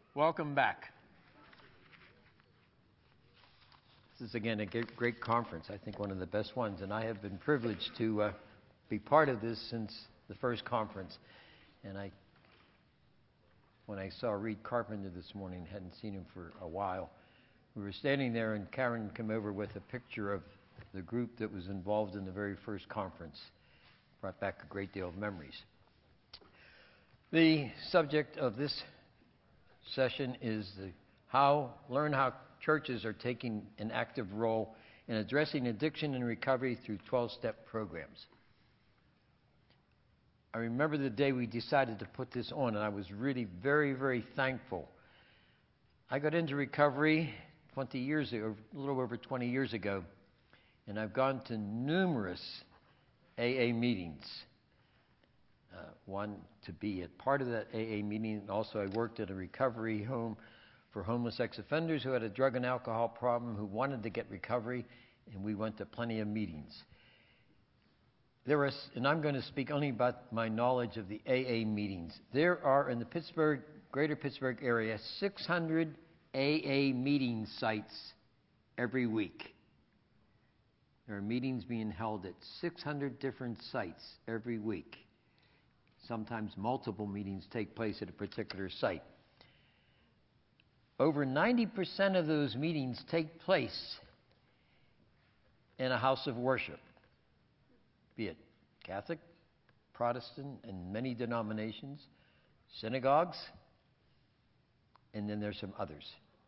Welcome back. This is, again, a great conference. I think one of the best ones. And I have been privileged to be part of this since the first conference. And when I saw Reed Carpenter this morning, hadn't seen him for a while, we were standing there and Karen came over with a picture of the group that was involved in the very first conference. Brought back a great deal of memories. The subject of this session is learn how churches are taking an active role in addressing addiction and recovery through 12-step programs. I remember the day we decided to put this on, and I was really very, very thankful. I got into recovery 20 years ago, a little over 20 years ago, and I've gone to numerous AA meetings. One, to be a part of that AA meeting, and also I worked at a recovery home for homeless ex-offenders who had a drug and alcohol problem who wanted to get recovery, and we went to plenty of meetings. And I'm going to speak only about my knowledge of the AA meetings. There are in the greater Pittsburgh area, 600 AA meeting sites every week. There are meetings being held at 600 different sites every week. Sometimes multiple meetings take place at a particular site. Over 90% of those meetings take place in a house of worship, be it Catholic, Protestant, and many denominations, synagogues, and then there's some others.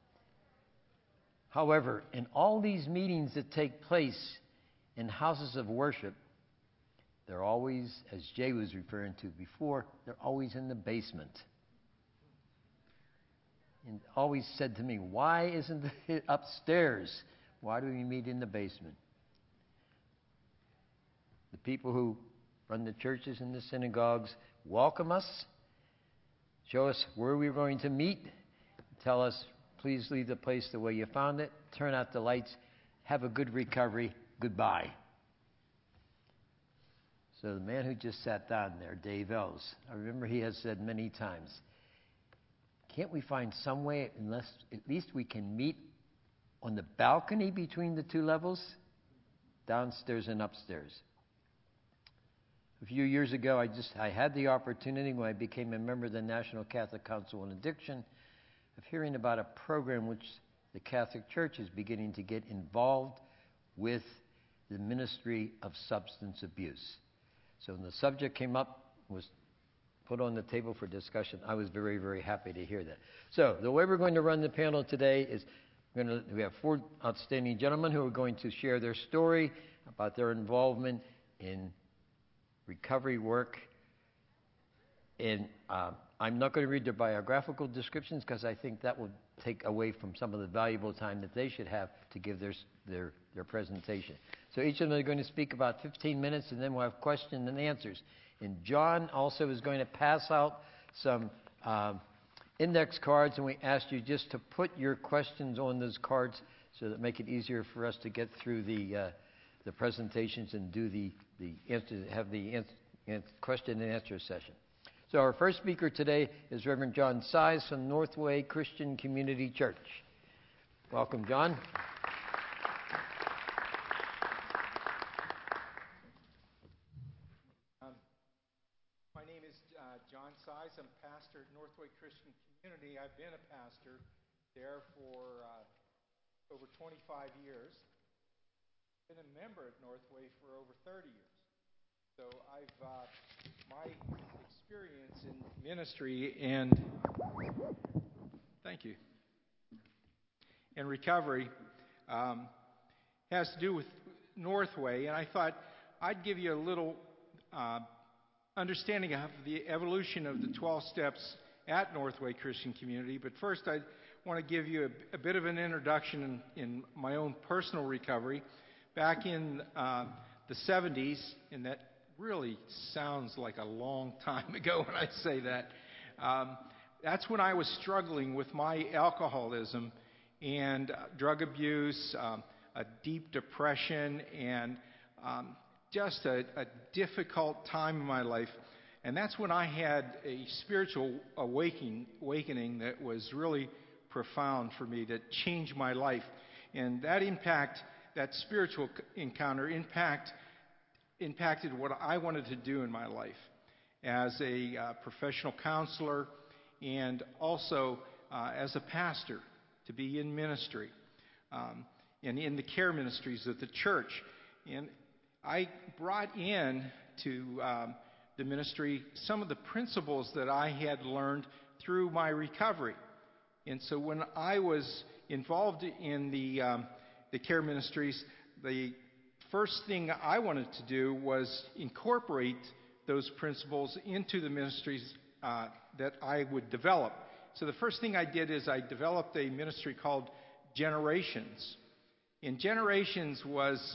However, in all these meetings that take place in houses of worship, they're always, as Jay was referring to before, they're always in the basement. And always said to me, why isn't it upstairs? Why do we meet in the basement? The people who run the churches and the synagogues welcome us, show us where we're going to meet, tell us, please leave the place the way you found it, turn out the lights, have a good recovery, goodbye. So the man who just sat down there, Dave Ells, I remember he has said many times, can't we find some way, unless at least we can meet on the balcony between the two levels, downstairs and upstairs? A few years ago, I had the opportunity when I became a member of the National Catholic Council on Addiction of hearing about a program which the Catholic Church is beginning to get involved with the ministry of substance abuse. So when the subject came up, was put on the table for discussion, I was very, very happy to hear that. So the way we're going to run the panel today is we have four outstanding gentlemen who are going to share their story about their involvement in recovery work. And I'm not going to read their biographical descriptions because I think that will take away from some of the valuable time that they should have to give their presentation. So each of them are going to speak about 15 minutes, and then we'll have questions and answers. And John also is going to pass out some index cards, and we ask you just to put your questions on those cards so that make it easier for us to get through the presentations and do the question and answer session. So our first speaker today is Reverend John Size from Northway Christian Community Church. Welcome, John. My name is John Size. I'm pastor at Northway Christian Community. I've been a pastor there for over 25 years. Been a member at Northway for over 30 years. So my experience in ministry and recovery has to do with Northway, and I thought I'd give you a little understanding of the evolution of the 12 steps at Northway Christian Community. But first, I want to give you a bit of an introduction in my own personal recovery. Back in the 70s, and that really sounds like a long time ago when I say that, that's when I was struggling with my alcoholism and drug abuse, a deep depression, and just a difficult time in my life. And that's when I had a spiritual awakening that was really profound for me, that changed my life. And that spiritual encounter impacted what I wanted to do in my life as a professional counselor and also as a pastor, to be in ministry and in the care ministries of the church. And I brought in to the ministry some of the principles that I had learned through my recovery. And so when I was involved in the care ministries, the first thing I wanted to do was incorporate those principles into the ministries that I would develop. So the first thing I did is I developed a ministry called Generations. And Generations was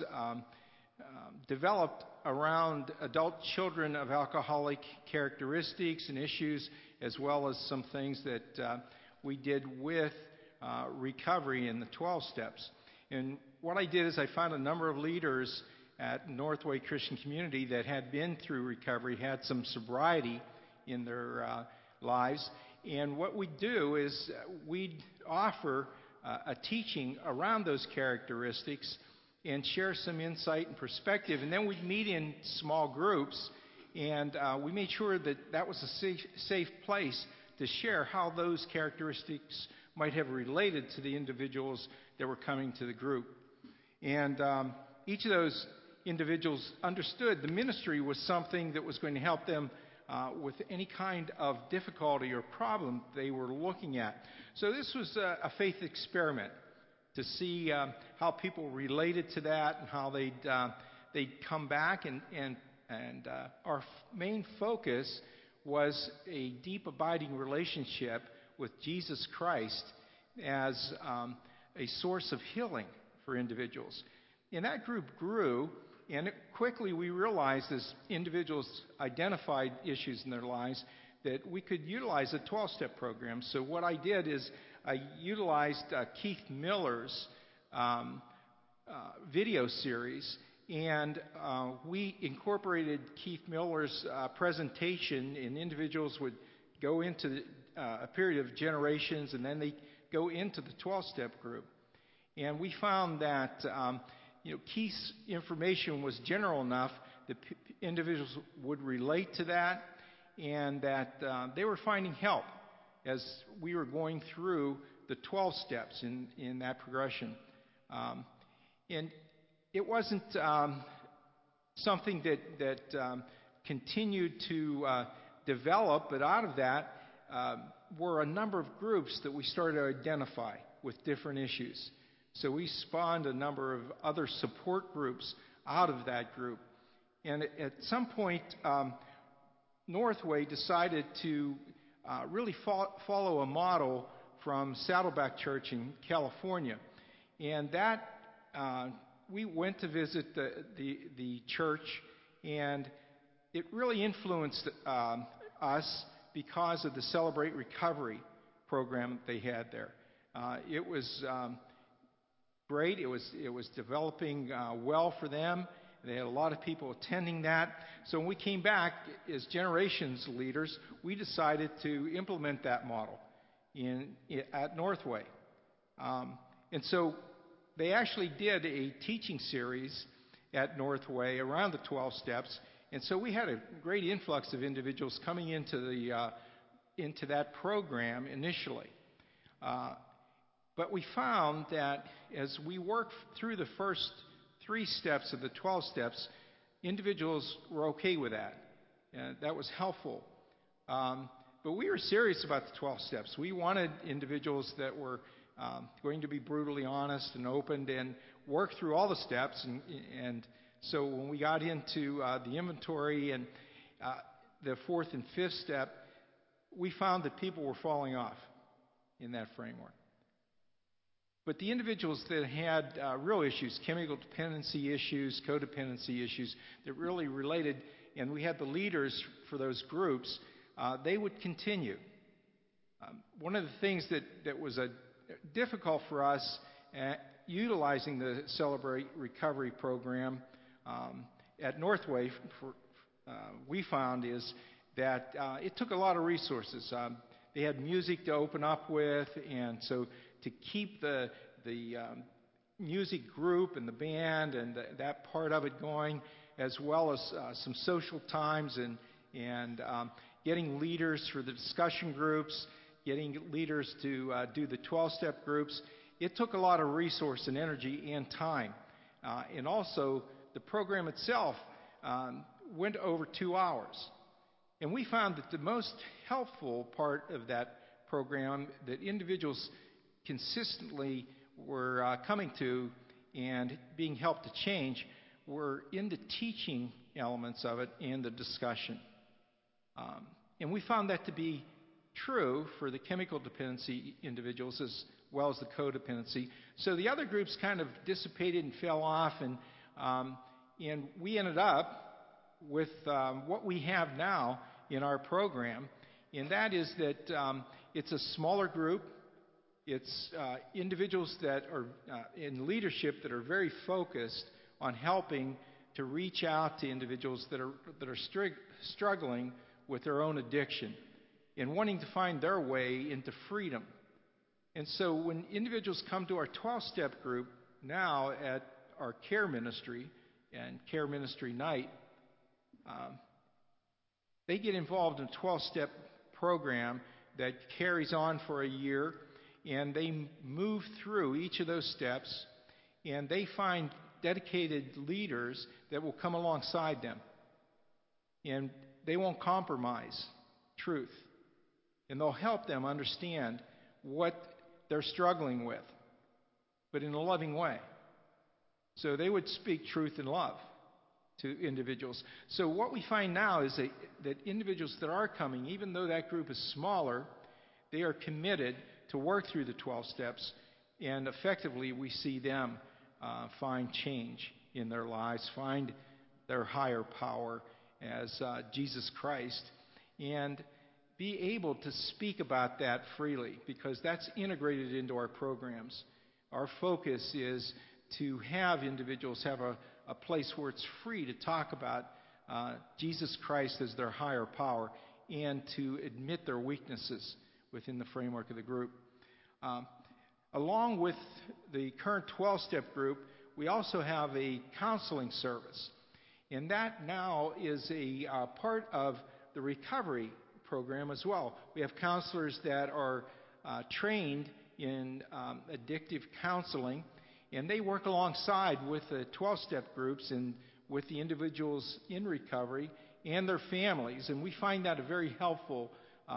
developed around adult children of alcoholic characteristics and issues, as well as some things that we did with recovery in the 12 steps. And what I did is I found a number of leaders at Northway Christian Community that had been through recovery, had some sobriety in their lives. And what we'd do is we'd offer a teaching around those characteristics and share some insight and perspective. And then we'd meet in small groups, and we made sure that that was a safe place to share how those characteristics might have related to the individuals that were coming to the group. And each of those individuals understood the ministry was something that was going to help them with any kind of difficulty or problem they were looking at. So this was a faith experiment to see how people related to that and how they'd come back. And our main focus was a deep, abiding relationship with Jesus Christ as a source of healing for individuals. And that group grew, and quickly we realized as individuals identified issues in their lives that we could utilize a 12-step program. So what I did is I utilized Keith Miller's video series, and we incorporated Keith Miller's presentation, and individuals would go into a period of generations, and then they go into the 12-step group. And we found that Keith's information was general enough that individuals would relate to that, and that they were finding help as we were going through the 12 steps in that progression. And it wasn't something that continued to develop, but out of that were a number of groups that we started to identify with different issues. So we spawned a number of other support groups out of that group. And at some point, Northway decided to really follow a model from Saddleback Church in California. And that we went to visit the church, and it really influenced us because of the Celebrate Recovery program they had there. It was great. It was developing well for them. They had a lot of people attending that. So when we came back as Generations leaders, we decided to implement that model at Northway. And so they actually did a teaching series at Northway around the 12 steps. And so we had a great influx of individuals coming into that program initially. But we found that as we worked through the first 3 steps of the 12 steps, individuals were okay with that. And that was helpful. But we were serious about the 12 steps. We wanted individuals that were going to be brutally honest and open and work through all the steps. And so when we got into the inventory and the 4th and 5th step, we found that people were falling off in that framework. But the individuals that had real issues, chemical dependency issues, codependency issues, that really related, and we had the leaders for those groups, they would continue. One of the things that was difficult for us utilizing the Celebrate Recovery program at Northway, we found is that it took a lot of resources. They had music to open up with, and so to keep the music group and the band and that part of it going, as well as some social times and getting leaders for the discussion groups, getting leaders to do the 12-step groups. It took a lot of resource and energy and time. And also, the program itself went over 2 hours. And we found that the most helpful part of that program that individuals consistently were coming to and being helped to change were in the teaching elements of it and the discussion. And we found that to be true for the chemical dependency individuals as well as the codependency. So the other groups kind of dissipated and fell off, and we ended up with what we have now in our program, and that is that it's a smaller group. It's individuals that are in leadership that are very focused on helping to reach out to individuals that are struggling with their own addiction and wanting to find their way into freedom. And so when individuals come to our 12-step group now at our care ministry and care ministry night, they get involved in a 12-step program that carries on for a year, and they move through each of those steps, and they find dedicated leaders that will come alongside them. And they won't compromise truth. And they'll help them understand what they're struggling with, but in a loving way. So they would speak truth in love to individuals. So what we find now is that individuals that are coming, even though that group is smaller, they are committed to work through the 12 steps, and effectively we see them find change in their lives, find their higher power as Jesus Christ, and be able to speak about that freely, because that's integrated into our programs. Our focus is to have individuals have a place where it's free to talk about Jesus Christ as their higher power and to admit their weaknesses within the framework of the group. Along with the current 12-step group, we also have a counseling service. And that now is a part of the recovery program as well. We have counselors that are trained in addictive counseling, and they work alongside with the 12-step groups and with the individuals in recovery and their families. And we find that a very helpful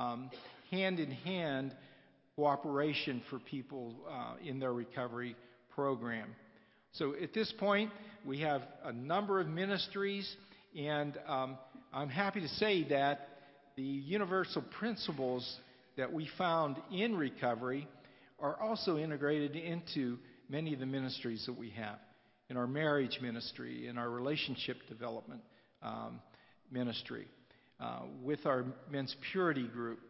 hand-in-hand cooperation for people in their recovery program. So at this point, we have a number of ministries, and I'm happy to say that the universal principles that we found in recovery are also integrated into many of the ministries that we have. In our marriage ministry, in our relationship development ministry, with our men's purity group.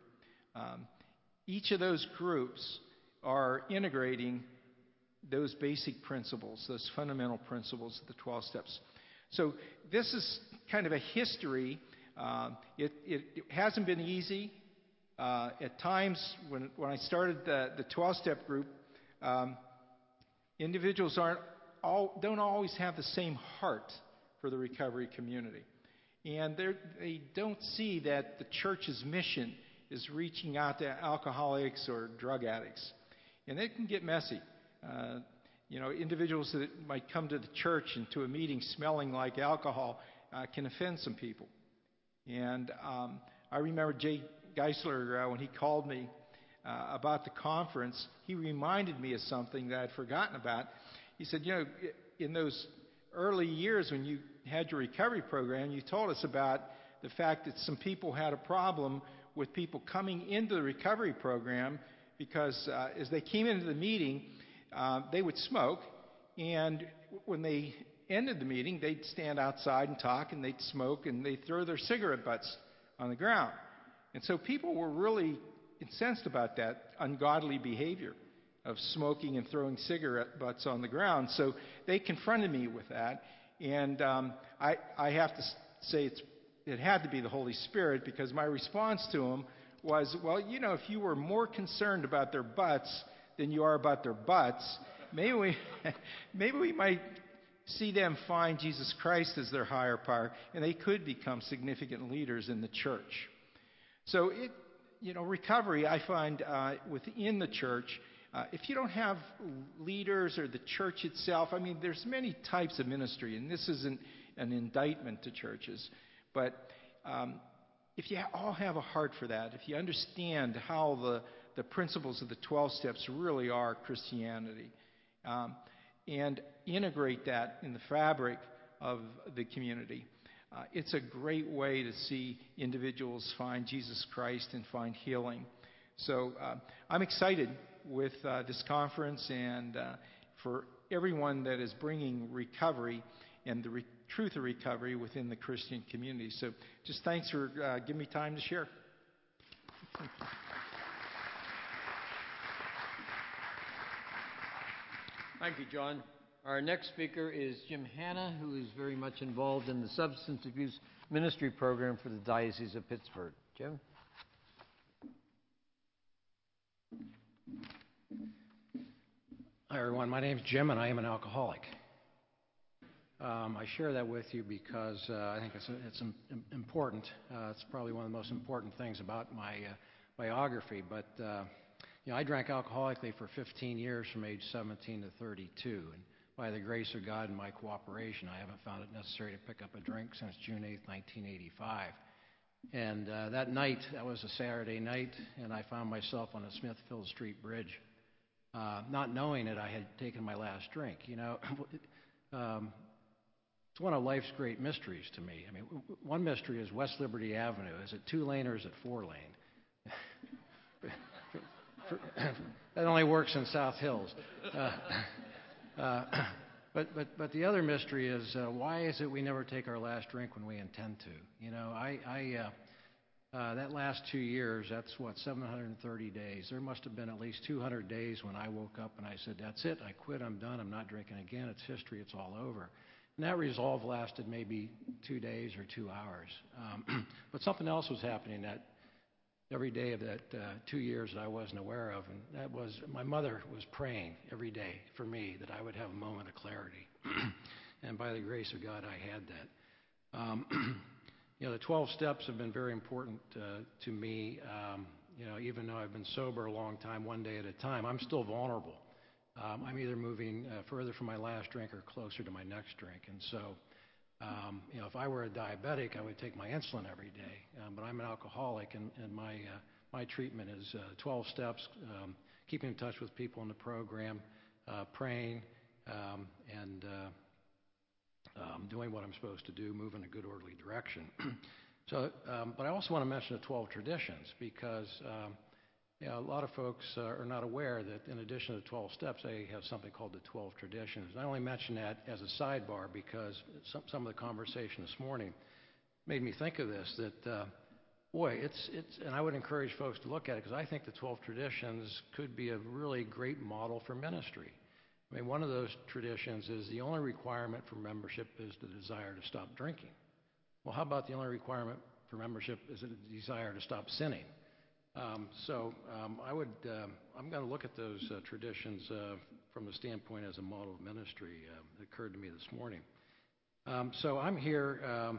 Each of those groups are integrating those basic principles, those fundamental principles of the 12 steps. So this is kind of a history. It hasn't been easy. At times, when I started the 12-step group, individuals don't always have the same heart for the recovery community. And they don't see that the church's mission is reaching out to alcoholics or drug addicts. And it can get messy. Individuals that might come to the church and to a meeting smelling like alcohol can offend some people. And I remember Jay Geisler, when he called me about the conference, he reminded me of something that I'd forgotten about. He said, in those early years when you had your recovery program, you told us about the fact that some people had a problem with people coming into the recovery program because as they came into the meeting, they would smoke, and when they ended the meeting, they'd stand outside and talk, and they'd smoke, and they'd throw their cigarette butts on the ground. And so people were really incensed about that ungodly behavior of smoking and throwing cigarette butts on the ground. So they confronted me with that, and I have to say it had to be the Holy Spirit, because my response to him was, well, if you were more concerned about their butts than you are about their butts, maybe we might see them find Jesus Christ as their higher power, and they could become significant leaders in the church. So recovery, I find within the church, if you don't have leaders or the church itself, there's many types of ministry, and this isn't an indictment to churches, but if you all have a heart for that, if you understand how the principles of the 12 steps really are Christianity, and integrate that in the fabric of the community, it's a great way to see individuals find Jesus Christ and find healing. So I'm excited with this conference, and for everyone that is bringing recovery and the truth of recovery within the Christian community. So just thanks for giving me time to share. Thank you, John. Our next speaker is Jim Hanna, who is very much involved in the substance abuse ministry program for the Diocese of Pittsburgh. Jim? Hi, everyone. My name is Jim, and I am an alcoholic. I share that with you because I think it's important. It's probably one of the most important things about my biography. But I drank alcoholically for 15 years from age 17 to 32. And by the grace of God and my cooperation, I haven't found it necessary to pick up a drink since June 8, 1985. And that night, that was a Saturday night, and I found myself on the Smithfield Street Bridge, not knowing that I had taken my last drink. It's one of life's great mysteries to me. One mystery is West Liberty Avenue. Is it 2-lane or is it 4-lane? That only works in South Hills. But the other mystery is why is it we never take our last drink when we intend to? That last 2 years, that's 730 days. There must have been at least 200 days when I woke up and I said, that's it, I quit, I'm done, I'm not drinking again, it's history, it's all over. And that resolve lasted maybe 2 days or 2 hours. But something else was happening that every day of that 2 years that I wasn't aware of, and that was my mother was praying every day for me that I would have a moment of clarity. And by the grace of God, I had that. The 12 steps have been very important to me. Even though I've been sober a long time, one day at a time, I'm still vulnerable. I'm either moving further from my last drink or closer to my next drink. And so, if I were a diabetic, I would take my insulin every day. But I'm an alcoholic, and my treatment is 12 steps, keeping in touch with people in the program, praying, and doing what I'm supposed to do, move in a good, orderly direction. But I also want to mention the 12 traditions because a lot of folks are not aware that in addition to the 12 steps, they have something called the 12 traditions. And I only mention that as a sidebar because some of the conversation this morning made me think of this, that, and I would encourage folks to look at it because I think the 12 traditions could be a really great model for ministry. One of those traditions is the only requirement for membership is the desire to stop drinking. Well, how about the only requirement for membership is the desire to stop sinning? I'm going to look at those traditions from the standpoint as a model of ministry. It occurred to me this morning. So I'm here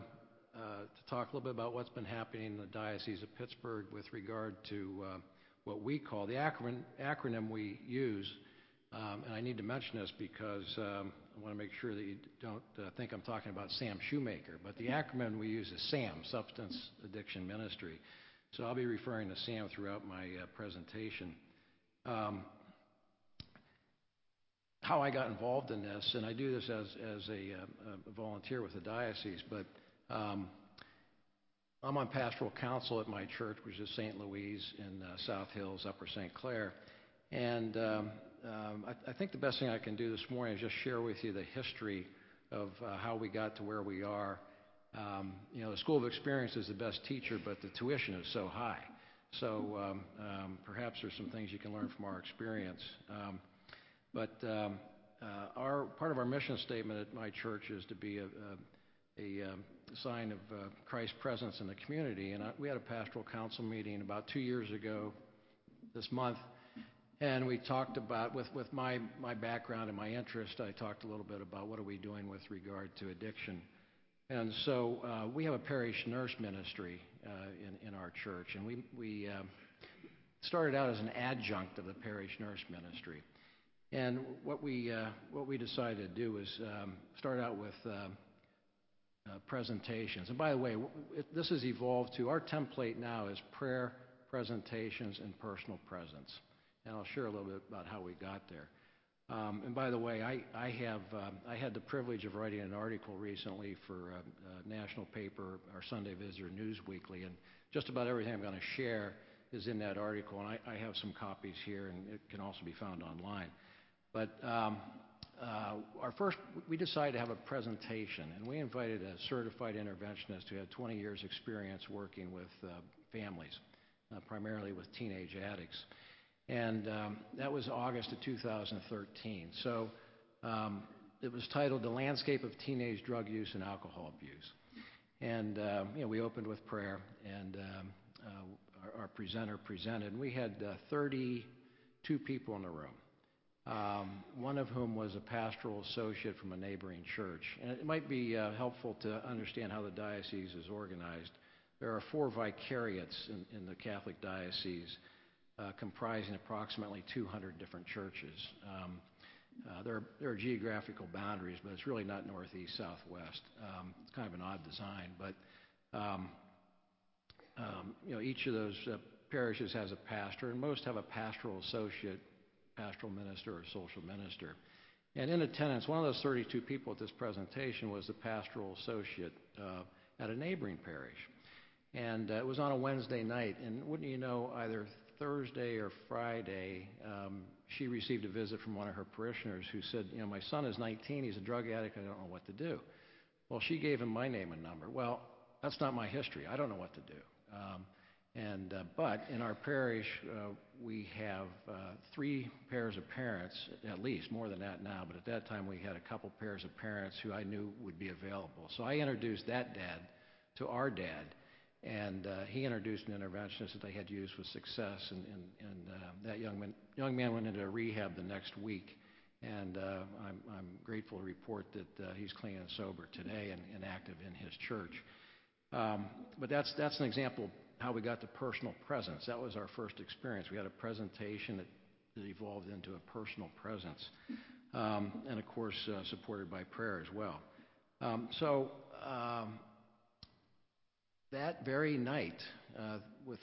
to talk a little bit about what's been happening in the Diocese of Pittsburgh with regard to what we call the acronym we use. And I need to mention this because I want to make sure that you don't think I'm talking about Sam Shoemaker. But the acronym we use is SAM, Substance Addiction Ministry. So I'll be referring to Sam throughout my presentation. How I got involved in this, and I do this as a volunteer with the diocese, but I'm on pastoral council at my church, which is St. Louise in South Hills, Upper St. Clair. And I think the best thing I can do this morning is just share with you the history of how we got to where we are. The School of Experience is the best teacher, but the tuition is so high. So perhaps there's some things you can learn from our experience. But part of our mission statement at my church is to be sign of Christ's presence in the community. And we had a pastoral council meeting about 2 years ago this month, and we talked about, with my background and my interest, I talked a little bit about what are we doing with regard to addiction. And so we have a parish nurse ministry in our church, and we started out as an adjunct of the parish nurse ministry. And what we decided to do was start out with presentations. And by the way, this has evolved to, our template now is prayer, presentations, and personal presence. And I'll share a little bit about how we got there. And by the way, I had the privilege of writing an article recently for a national paper, our Sunday Visitor News Weekly, and just about everything I'm going to share is in that article, and I have some copies here, and it can also be found online. But we decided to have a presentation, and we invited a certified interventionist who had 20 years experience working with families, primarily with teenage addicts. And that was August of 2013. So it was titled The Landscape of Teenage Drug Use and Alcohol Abuse. And we opened with prayer, and our presenter presented. And we had 32 people in the room, one of whom was a pastoral associate from a neighboring church. And it might be helpful to understand how the diocese is organized. There are 4 vicariates in the Catholic diocese, comprising approximately 200 different churches. There are geographical boundaries, but it's really not northeast, southwest. It's kind of an odd design, but each of those parishes has a pastor, and most have a pastoral associate, pastoral minister, or social minister. And in attendance, one of those 32 people at this presentation was the pastoral associate at a neighboring parish. And it was on a Wednesday night, and wouldn't you know, either Thursday or Friday, she received a visit from one of her parishioners who said, my son is 19, he's a drug addict, I don't know what to do. Well, she gave him my name and number. Well, that's not my history. I don't know what to do. But in our parish, we have 3 pairs of parents, at least, more than that now, but at that time we had a couple pairs of parents who I knew would be available. So I introduced that dad to our dad, and he introduced an interventionist that they had used with success, and that young man went into rehab the next week, and I'm grateful to report that he's clean and sober today and active in his church. But that's an example of how we got to personal presence. That was our first experience. We had a presentation that evolved into a personal presence, and of course supported by prayer as well. That very night, with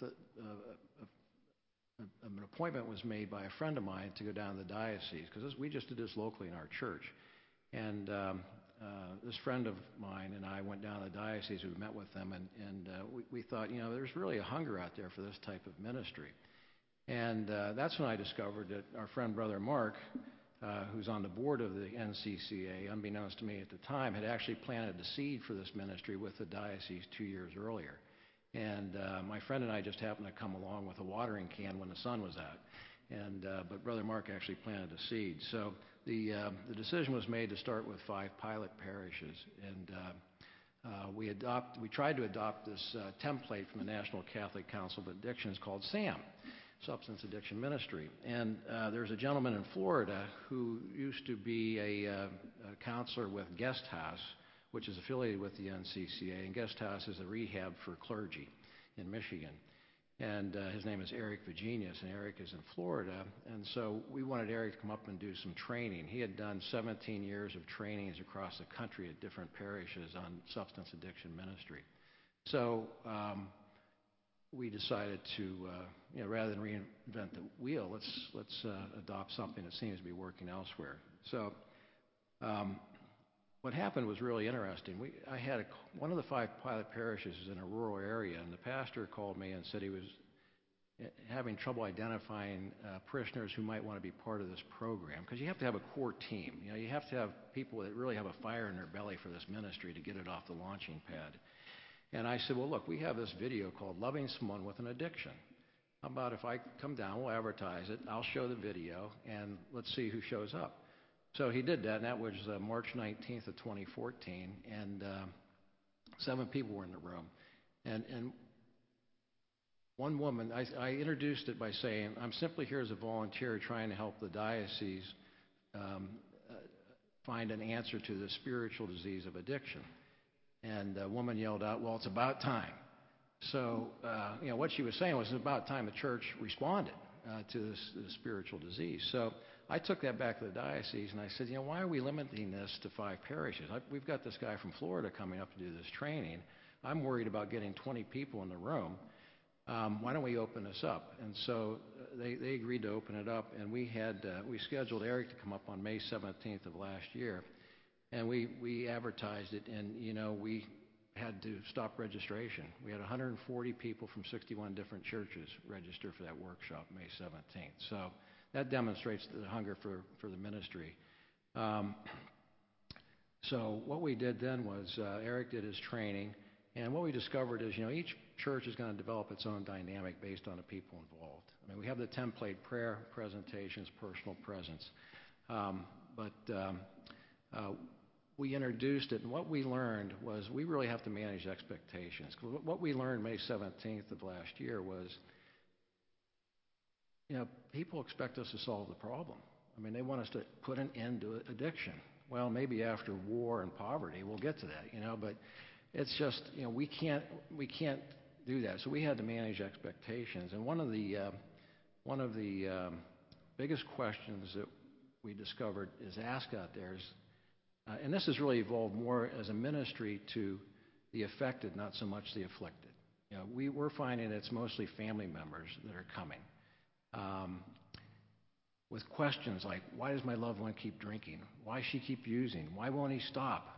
an appointment was made by a friend of mine to go down to the diocese, because we just did this locally in our church. And this friend of mine and I went down to the diocese. We met with them, and we thought, there's really a hunger out there for this type of ministry. And that's when I discovered that our friend Brother Mark, who's on the board of the NCCA, unbeknownst to me at the time, had actually planted the seed for this ministry with the diocese 2 years earlier. And my friend and I just happened to come along with a watering can when the sun was out. But Brother Mark actually planted the seed. So the decision was made to start with 5 pilot parishes. And we tried to adopt this template from the National Catholic Council of Addictions called SAM, Substance Addiction Ministry. And there's a gentleman in Florida who used to be a counselor with Guest House, which is affiliated with the NCCA, and Guest House is a rehab for clergy in Michigan. And his name is Eric Virginius, and Eric is in Florida. And so we wanted Eric to come up and do some training. He had done 17 years of trainings across the country at different parishes on substance addiction ministry. So we decided to, rather than reinvent the wheel, let's adopt something that seems to be working elsewhere. So what happened was really interesting. I had one of the 5 pilot parishes is in a rural area, and the pastor called me and said he was having trouble identifying parishioners who might want to be part of this program, because you have to have a core team. You have to have people that really have a fire in their belly for this ministry to get it off the launching pad. And I said, well, look, we have this video called Loving Someone with an Addiction. How about if I come down, we'll advertise it, I'll show the video, and let's see who shows up. So he did that, and that was March 19th of 2014. And 7 people were in the room. And one woman, I introduced it by saying, I'm simply here as a volunteer trying to help the diocese find an answer to the spiritual disease of addiction. And a woman yelled out, well, it's about time. So, what she was saying was it's about time the church responded to this spiritual disease. So I took that back to the diocese and I said, why are we limiting this to 5 parishes? We've got this guy from Florida coming up to do this training. I'm worried about getting 20 people in the room. Why don't we open this up? And so they agreed to open it up, and we scheduled Eric to come up on May 17th of last year, and we advertised it, and we had to stop registration. We had 140 people from 61 different churches register for that workshop May 17th. So that demonstrates the hunger for the ministry. So what we did then was Eric did his training, and what we discovered is, each church is going to develop its own dynamic based on the people involved. I mean, we have the template prayer, presentations, personal presence. We introduced it, and what we learned was we really have to manage expectations. What we learned May 17th of last year was, people expect us to solve the problem. I mean, they want us to put an end to addiction. Well, maybe after war and poverty, we'll get to that, but it's just, we can't do that. So we had to manage expectations. And one of the biggest questions that we discovered is asked out there is, and this has really evolved more as a ministry to the affected, not so much the afflicted. We're finding it's mostly family members that are coming with questions like, why does my loved one keep drinking? Why she keep using? Why won't he stop?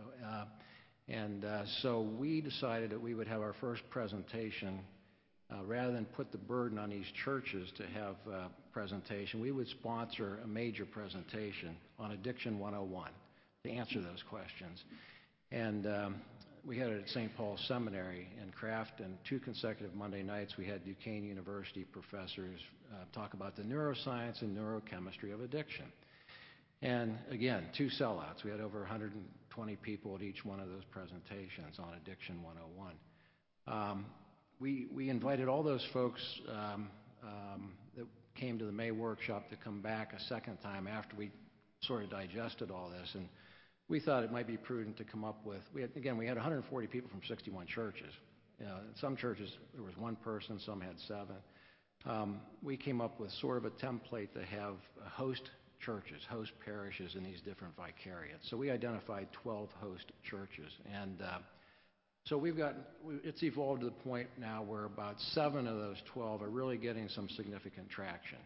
So we decided that we would have our first presentation, rather than put the burden on these churches to have a presentation, we would sponsor a major presentation on Addiction 101 to answer those questions. And we had it at St. Paul's Seminary in Craft, and 2 consecutive Monday nights we had Duquesne University professors talk about the neuroscience and neurochemistry of addiction. And again, 2 sellouts. We had over 120 people at each one of those presentations on Addiction 101. We invited all those folks that came to the May workshop to come back a second time after we sort of digested all this. And we thought it might be prudent to come up with, we had 140 people from 61 churches. In some churches there was 1 person, some had 7. We came up with sort of a template to have host churches, host parishes in these different vicariates. So we identified 12 host churches, and so it's evolved to the point now where about 7 of those 12 are really getting some significant traction.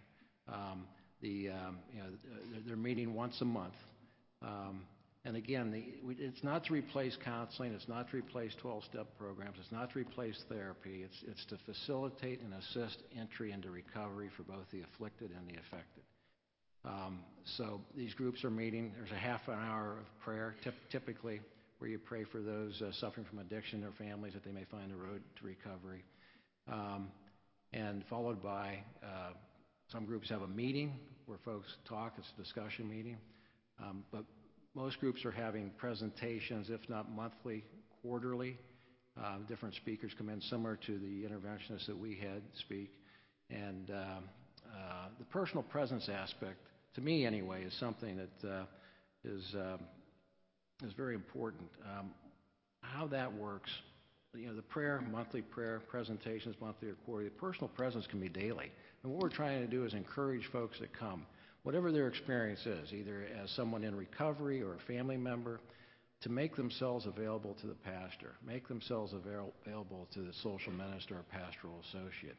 They're meeting once a month, and again, it's not to replace counseling, it's not to replace 12-step programs, it's not to replace therapy. It's to facilitate and assist entry into recovery for both the afflicted and the affected. So these groups are meeting. There's a half an hour of prayer, typically, where you pray for those suffering from addiction, their families, that they may find the road to recovery. And followed by, some groups have a meeting where folks talk. It's a discussion meeting. But most groups are having presentations, if not monthly, quarterly. Different speakers come in, similar to the interventionists that we had speak. And the personal presence aspect, to me anyway, is something that is very important. How that works, the prayer, monthly prayer, presentations, monthly or quarterly, the personal presence can be daily. And what we're trying to do is encourage folks that come, whatever their experience is, either as someone in recovery or a family member, to make themselves available to the pastor, make themselves available to the social minister or pastoral associate.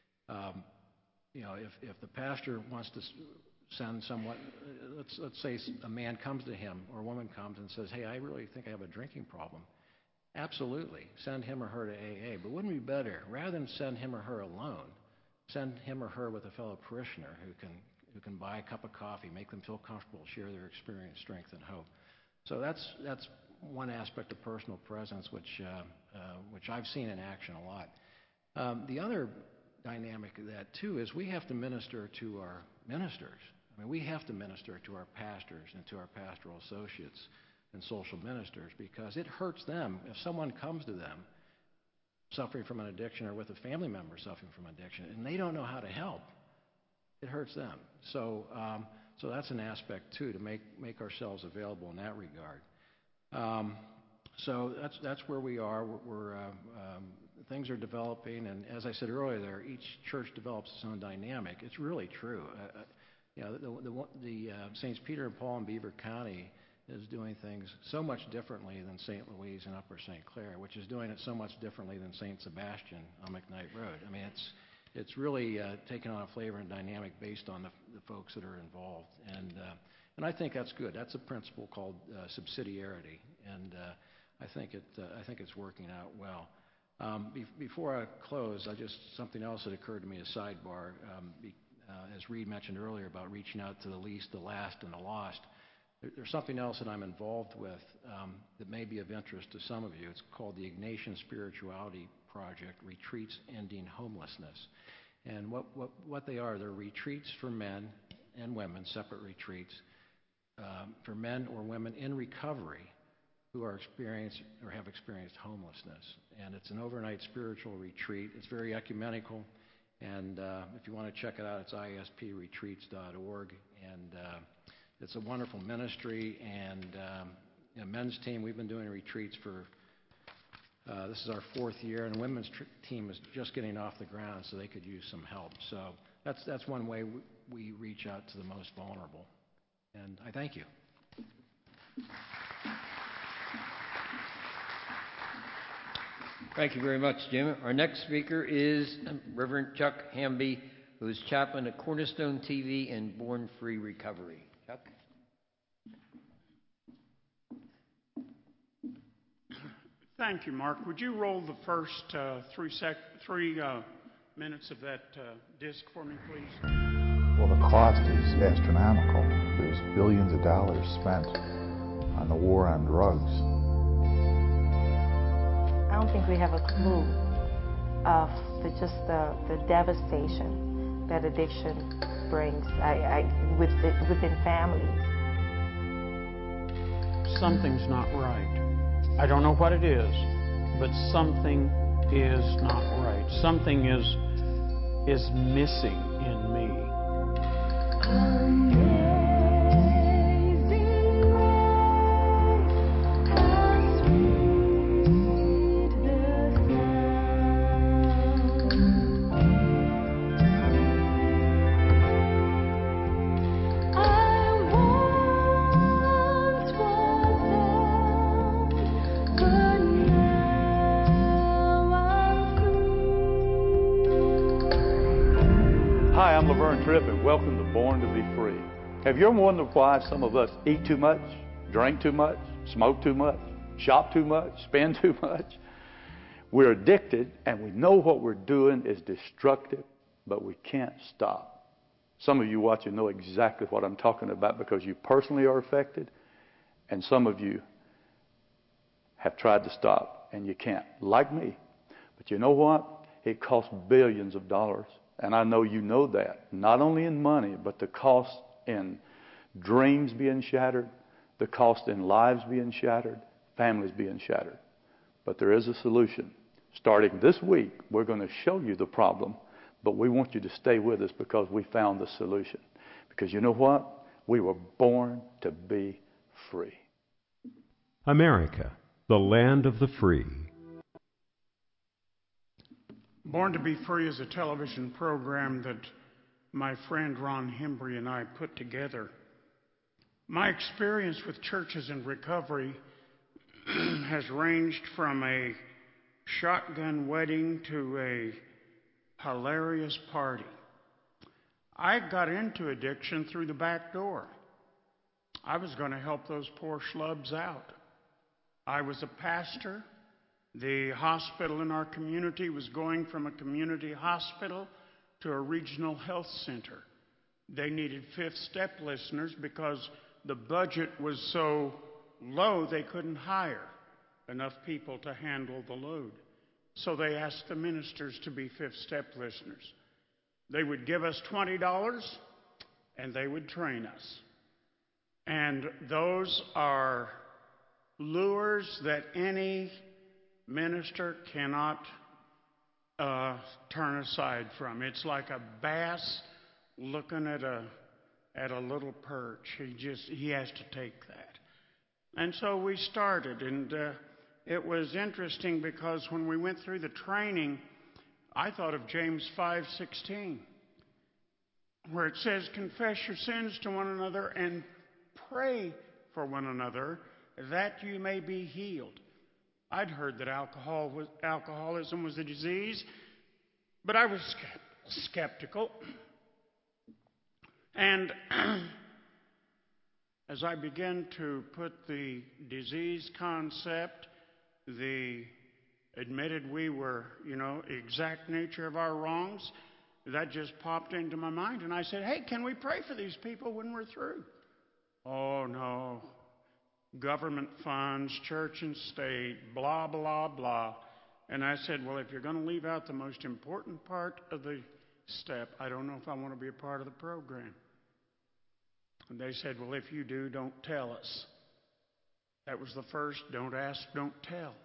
If the pastor wants to send someone, let's say a man comes to him or a woman comes and says, hey, I really think I have a drinking problem. Absolutely, send him or her to AA. But wouldn't it be better, rather than send him or her alone, send him or her with a fellow parishioner who can buy a cup of coffee, make them feel comfortable, share their experience, strength, and hope. So that's one aspect of personal presence, which I've seen in action a lot. The other dynamic of that, too, is we have to minister to our ministers. I mean, we have to minister to our pastors and to our pastoral associates. and social ministers, because it hurts them if someone comes to them suffering from an addiction or with a family member suffering from addiction and they don't know how to help. It hurts them. So that's an aspect too, to make ourselves available in that regard. So that's where we are. Things are developing, and as I said earlier, each church develops its own dynamic. It's really true. The Saints Peter and Paul in Beaver County is doing things so much differently than St. Louise and Upper St. Clair, which is doing it so much differently than St. Sebastian on McKnight Road. I mean, it's really taken on a flavor and dynamic based on the folks that are involved, and I think that's good. That's a principle called subsidiarity, and I think it's working out well. Before I close, something else that occurred to me, a sidebar. As Reed mentioned earlier about reaching out to the least, the last, and the lost, there's something else that I'm involved with that may be of interest to some of you. It's called the Ignatian Spirituality Project, Retreats Ending Homelessness. And what they are, they're retreats for men and women, separate retreats, for men or women in recovery who are have experienced homelessness. And it's an overnight spiritual retreat. It's very ecumenical. And if you want to check it out, it's ispreetreats.org. And it's a wonderful ministry. And men's team, we've been doing retreats for, this is our 4th year. And the women's team is just getting off the ground, so they could use some help. So that's one way we reach out to the most vulnerable. And I thank you. Thank you very much, Jim. Our next speaker is Reverend Chuck Hamby, who is chaplain at Cornerstone TV and Born Free Recovery. Chuck? Thank you, Mark. Would you roll the first 3 minutes of that disc for me, please? Well, the cost is astronomical. There's billions of dollars spent on the war on drugs. I don't think we have a clue of the devastation that addiction brings within families. Something's not right. I don't know what it is, but something is not right. Something is missing in me. Hi, I'm Laverne Tripp, and welcome to Born to Be Free. Have you ever wondered why some of us eat too much, drink too much, smoke too much, shop too much, spend too much? We're addicted, and we know what we're doing is destructive, but we can't stop. Some of you watching know exactly what I'm talking about because you personally are affected, and some of you have tried to stop, and you can't, like me. But you know what? It costs billions of dollars. And I know you know that, not only in money, but the cost in dreams being shattered, the cost in lives being shattered, families being shattered. But there is a solution. Starting this week, we're going to show you the problem, but we want you to stay with us because we found the solution. Because you know what? We were born to be free. America, the land of the free. Born to be Free is a television program that my friend Ron Hembry and I put together. My experience with churches in recovery has ranged from a shotgun wedding to a hilarious party. I got into addiction through the back door. I was going to help those poor schlubs out. I was a pastor. The hospital in our community was going from a community hospital to a regional health center. They needed fifth step listeners because the budget was so low they couldn't hire enough people to handle the load. So they asked the ministers to be fifth step listeners. They would give us $20 and they would train us. And those are lures that any minister cannot turn aside from. It's like a bass looking at a little perch. He has to take that. And so we started, and it was interesting because when we went through the training, I thought of James 5:16, where it says, "Confess your sins to one another and pray for one another that you may be healed." I'd heard that alcoholism was a disease, but I was skeptical. And as I began to put the disease concept, admitted we were, exact nature of our wrongs, that just popped into my mind. And I said, "Hey, can we pray for these people when we're through?" "Oh, no. Government funds, church and state, blah, blah, blah." And I said, "Well, if you're going to leave out the most important part of the step, I don't know if I want to be a part of the program." And they said, "Well, if you do, don't tell us." That was the first, don't ask, don't tell.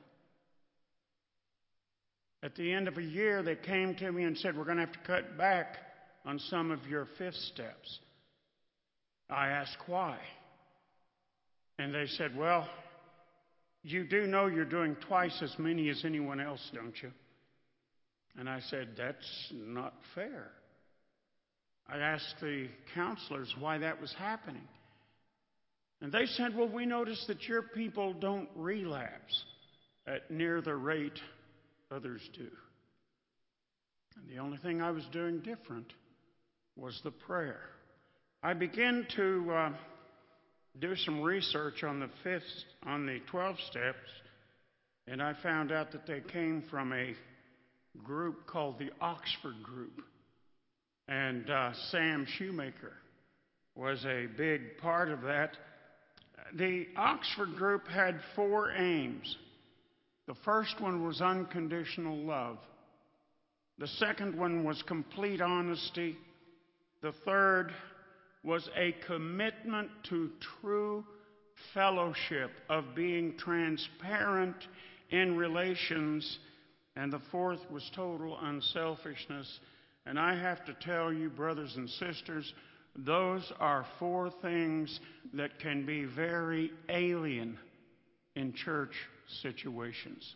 At the end of a year, they came to me and said, "We're going to have to cut back on some of your 5th steps." I asked why. And they said, "Well, you do know you're doing twice as many as anyone else, don't you?" And I said, "That's not fair." I asked the counselors why that was happening. And they said, "Well, we noticed that your people don't relapse at near the rate others do." And the only thing I was doing different was the prayer. I began to do some research on the 12 steps, and I found out that they came from a group called the Oxford Group. And Sam Shoemaker was a big part of that. The Oxford Group had 4 aims. The first one was unconditional love. The second one was complete honesty. The third was a commitment to true fellowship, of being transparent in relations. And the fourth was total unselfishness. And I have to tell you, brothers and sisters, those are 4 things that can be very alien in church situations.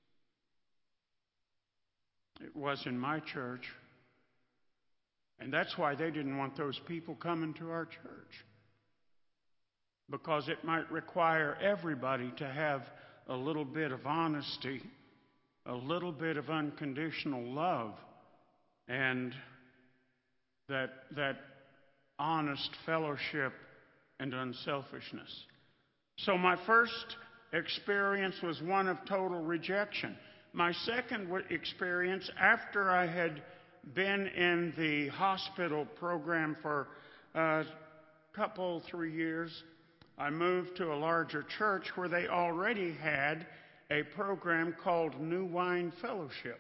It was in my church. And that's why they didn't want those people coming to our church. Because it might require everybody to have a little bit of honesty, a little bit of unconditional love, and that honest fellowship and unselfishness. So my first experience was one of total rejection. My second experience, after I had been in the hospital program for a couple, 3 years, I moved to a larger church where they already had a program called New Wine Fellowship.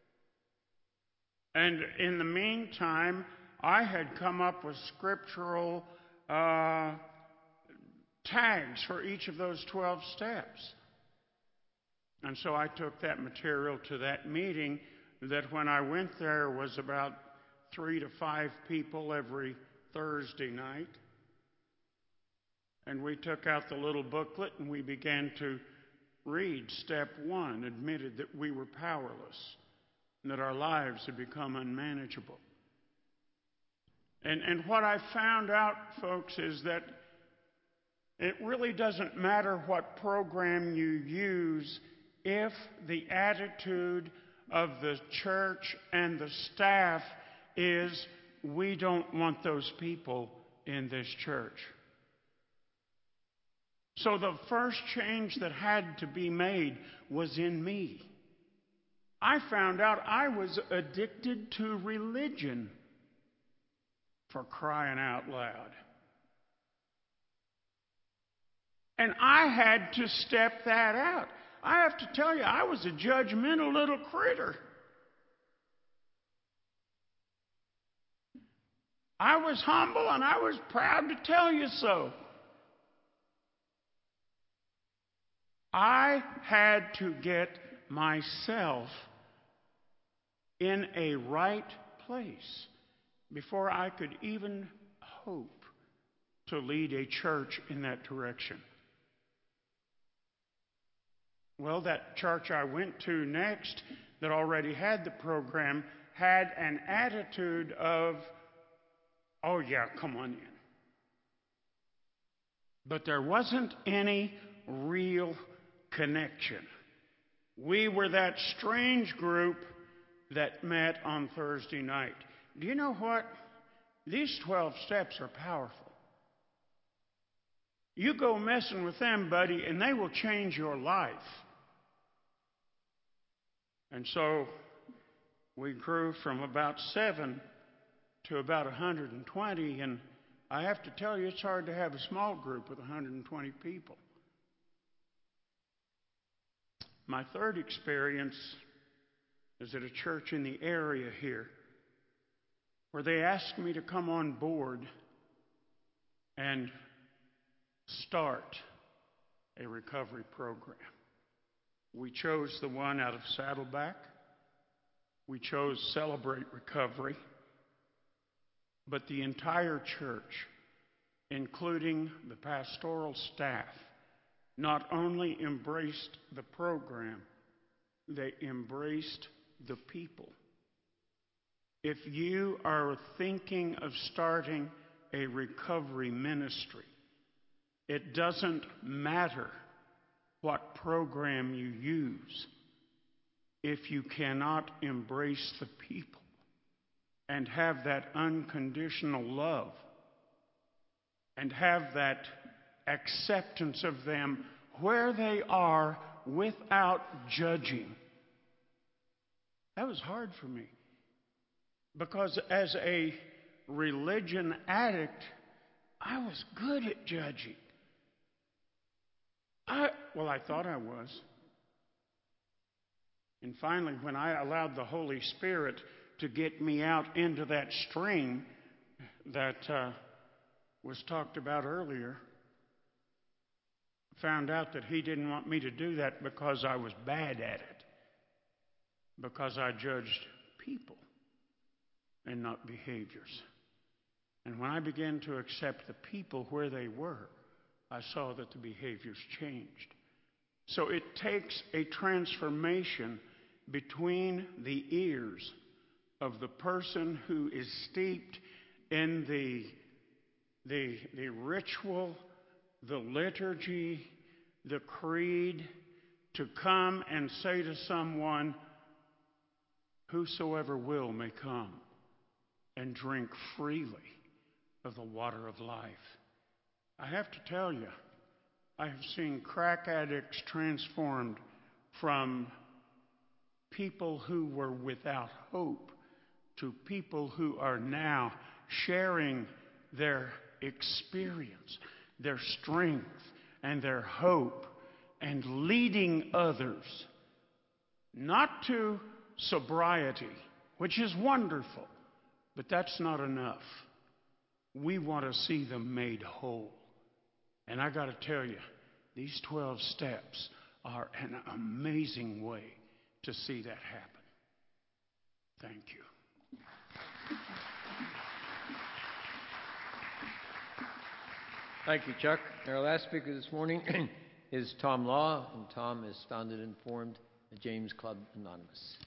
And in the meantime, I had come up with scriptural tags for each of those 12 steps. And so I took that material to that meeting that when I went there was about 3 to 5 people every Thursday night. And we took out the little booklet and we began to read step 1, admitted that we were powerless and that our lives had become unmanageable. And what I found out, folks, is that it really doesn't matter what program you use if the attitude of the church and the staff is, we don't want those people in this church. So the first change that had to be made was in me. I found out I was addicted to religion, for crying out loud. And I had to step that out. I have to tell you, I was a judgmental little critter. I was humble and I was proud to tell you so. I had to get myself in a right place before I could even hope to lead a church in that direction. Well, that church I went to next that already had the program had an attitude of, oh yeah, come on in. But there wasn't any real connection. We were that strange group that met on Thursday night. Do you know what? These 12 steps are powerful. You go messing with them, buddy, and they will change your life. And so we grew from about 7 to about 120, and I have to tell you, it's hard to have a small group with 120 people. My third experience is at a church in the area here where they asked me to come on board and start a recovery program. We chose the one out of Saddleback. We chose Celebrate Recovery. But the entire church, including the pastoral staff, not only embraced the program, they embraced the people. If you are thinking of starting a recovery ministry, it doesn't matter what program you use if you cannot embrace the people and have that unconditional love and have that acceptance of them where they are without judging. That was hard for me because as a religion addict, I was good at judging. I thought I was. And finally, when I allowed the Holy Spirit to get me out into that stream that was talked about earlier, found out that He didn't want me to do that because I was bad at it, because I judged people and not behaviors. And when I began to accept the people where they were, I saw that the behaviors changed. So it takes a transformation between the ears of the person who is steeped in the ritual, the liturgy, the creed, to come and say to someone, whosoever will may come and drink freely of the water of life. I have to tell you, I have seen crack addicts transformed from people who were without hope to people who are now sharing their experience, their strength, and their hope, and leading others, not to sobriety, which is wonderful, but that's not enough. We want to see them made whole. And I got to tell you, these 12 steps are an amazing way to see that happen. Thank you. Thank you, Chuck. Our last speaker this morning is Tom Law, and Tom has founded and formed the James Club Anonymous.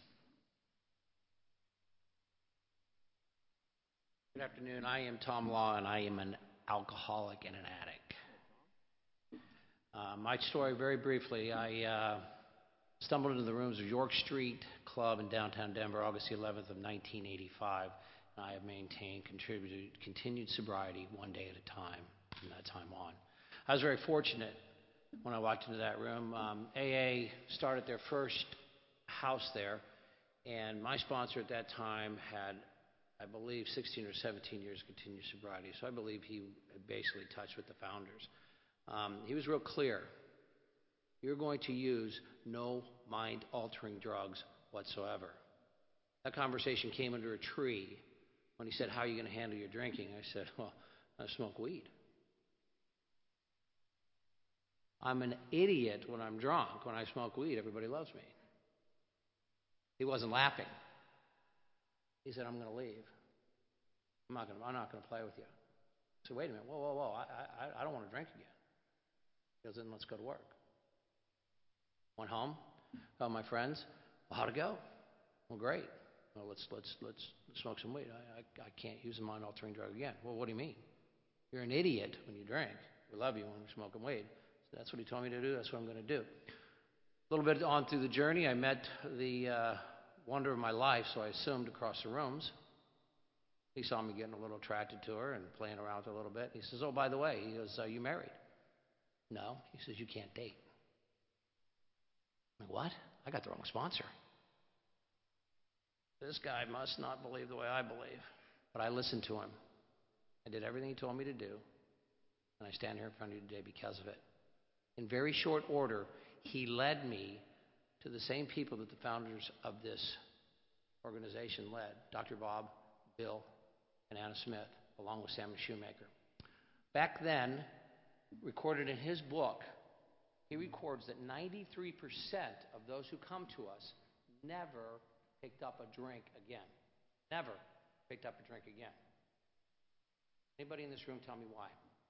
Good afternoon. I am Tom Law, and I am an alcoholic and an addict. My story, very briefly, I stumbled into the rooms of York Street Club in downtown Denver, August 11th of 1985, and I have maintained continued sobriety one day at a time from that time on. I was very fortunate when I walked into that room. AA started their first house there, and my sponsor at that time had, I believe, 16 or 17 years of continued sobriety, so I believe he had basically touched with the founders. He was real clear. You're going to use no mind-altering drugs whatsoever. That conversation came under a tree when he said, how are you going to handle your drinking? I said, well, I smoke weed. I'm an idiot when I'm drunk. When I smoke weed, everybody loves me. He wasn't laughing. He said, I'm going to leave. I'm not going to play with you. I said, wait a minute. Whoa. I don't want to drink again. He goes, then let's go to work. Went home. Told my friends, well, how'd it go? Well, great. Well, let's smoke some weed. I can't use a mind-altering drug again. Well, what do you mean? You're an idiot when you drink. We love you when we're smoking weed. So that's what he told me to do. That's what I'm going to do. A little bit on through the journey, I met the wonder of my life, so I assumed across the rooms. He saw me getting a little attracted to her and playing around with her a little bit. He says, oh, by the way, he goes, are you married? No. He says, you can't date. I'm like, what? I got the wrong sponsor. This guy must not believe the way I believe. But I listened to him. I did everything he told me to do. And I stand here in front of you today because of it. In very short order, he led me to the same people that the founders of this organization led, Dr. Bob, Bill, and Anna Smith, along with Sam Shoemaker. Back then, recorded in his book, he records that 93% of those who come to us never picked up a drink again. Never picked up a drink again. Anybody in this room tell me why?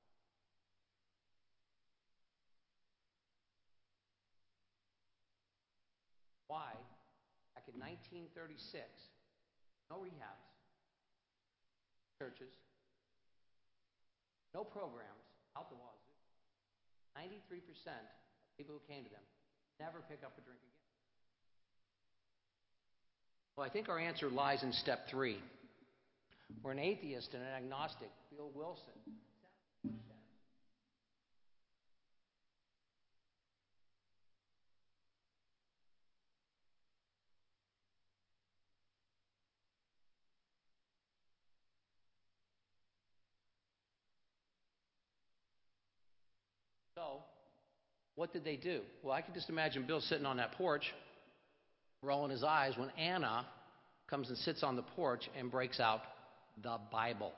Why, back in 1936, no rehabs, churches, no programs, out the wazoo, 93% of people who came to them never pick up a drink again. Well, I think our answer lies in step 3. Where an atheist and an agnostic, Bill Wilson, so, what did they do? Well, I can just imagine Bill sitting on that porch, rolling his eyes when Anna comes and sits on the porch and breaks out the Bible.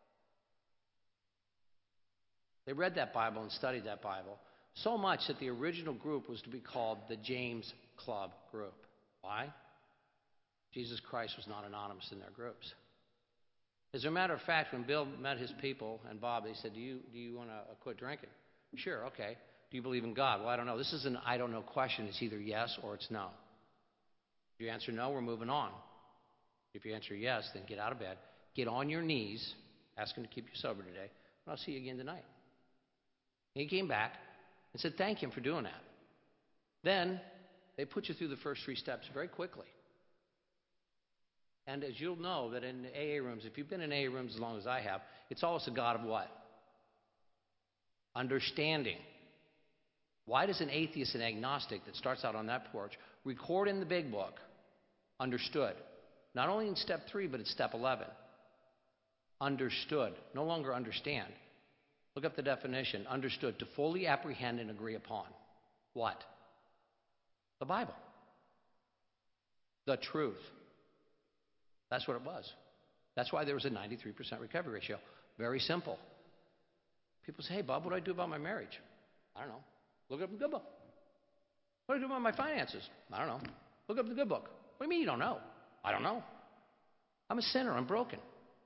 They read that Bible and studied that Bible so much that the original group was to be called the James Club Group. Why? Jesus Christ was not anonymous in their groups. As a matter of fact, when Bill met his people and Bob, they said, do you want to quit drinking? Sure, okay. Do you believe in God? Well, I don't know. This is an I don't know question. It's either yes or it's no. If you answer no, we're moving on. If you answer yes, then get out of bed, get on your knees, ask him to keep you sober today, and I'll see you again tonight. He came back and said, thank him for doing that. Then they put you through the first 3 steps very quickly. And as you'll know that in AA rooms, if you've been in AA rooms as long as I have, it's always a God of what? Understanding. Why does an atheist and agnostic that starts out on that porch record in the big book, understood? Not only in step 3, but in step 11. Understood. No longer understand. Look up the definition. Understood. To fully apprehend and agree upon. What? The Bible. The truth. That's what it was. That's why there was a 93% recovery ratio. Very simple. People say, hey, Bob, what do I do about my marriage? I don't know. Look up the good book. What do I do about my finances? I don't know. Look up the good book. What do you mean you don't know? I don't know. I'm a sinner. I'm broken.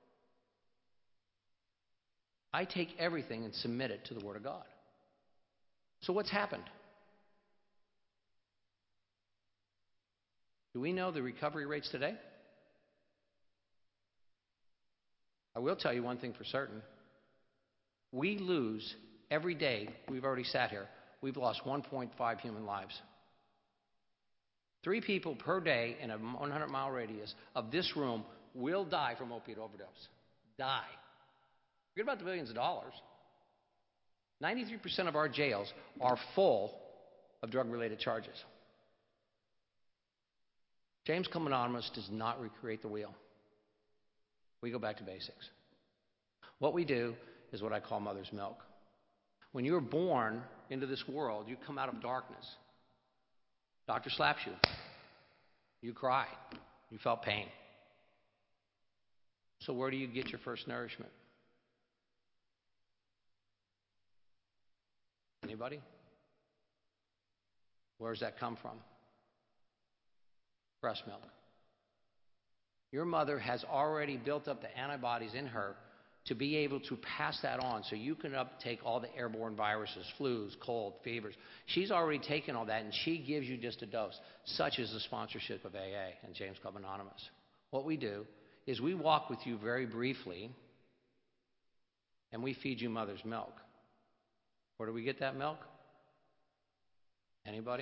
I take everything and submit it to the Word of God. So what's happened? Do we know the recovery rates today? I will tell you one thing for certain. We lose every day, we've already sat here, we've lost 1.5 human lives. 3 people per day in a 100-mile radius of this room will die from opiate overdose. Die. Forget about the billions of dollars. 93% of our jails are full of drug-related charges. James Club Anonymous does not recreate the wheel. We go back to basics. What we do is what I call mother's milk. When you're born into this world, you come out of darkness. Doctor slaps you. You cry. You felt pain. So where do you get your first nourishment? Anybody? Where does that come from? Breast milk. Your mother has already built up the antibodies in her to be able to pass that on so you can uptake all the airborne viruses, flus, cold, fevers. She's already taken all that, and she gives you just a dose. Such is the sponsorship of AA and James Club Anonymous. What we do is we walk with you very briefly, and we feed you mother's milk. Where do we get that milk? Anybody?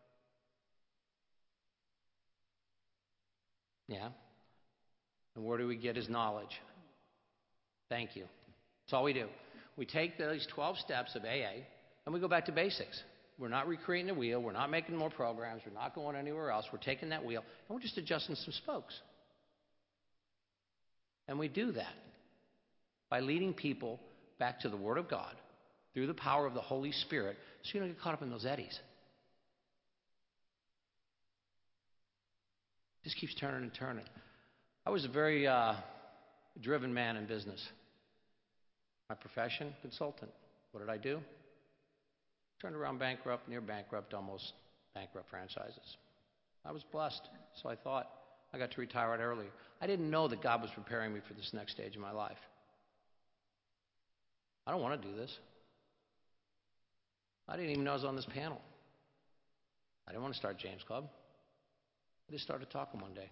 Yeah. And where do we get his knowledge? Thank you. That's all we do. We take those 12 steps of AA and we go back to basics. We're not recreating the wheel. We're not making more programs. We're not going anywhere else. We're taking that wheel and we're just adjusting some spokes. And we do that by leading people back to the Word of God through the power of the Holy Spirit so you don't get caught up in those eddies. Just keeps turning and turning. I was a very driven man in business. My profession, consultant. What did I do? Turned around bankrupt, near bankrupt, almost bankrupt franchises. I was blessed, so I thought I got to retire out early. I didn't know that God was preparing me for this next stage of my life. I don't want to do this. I didn't even know I was on this panel. I didn't want to start James Club. I just started talking one day.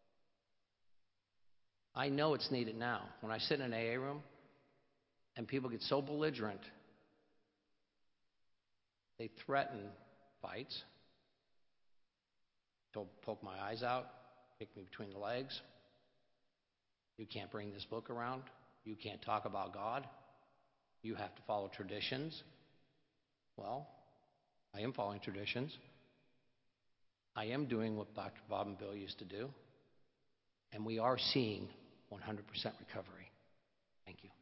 I know it's needed now. When I sit in an AA room and people get so belligerent, they threaten fights. They'll poke my eyes out, kick me between the legs. You can't bring this book around. You can't talk about God. You have to follow traditions. Well, I am following traditions. I am doing what Dr. Bob and Bill used to do. And we are seeing 100% recovery. Thank you.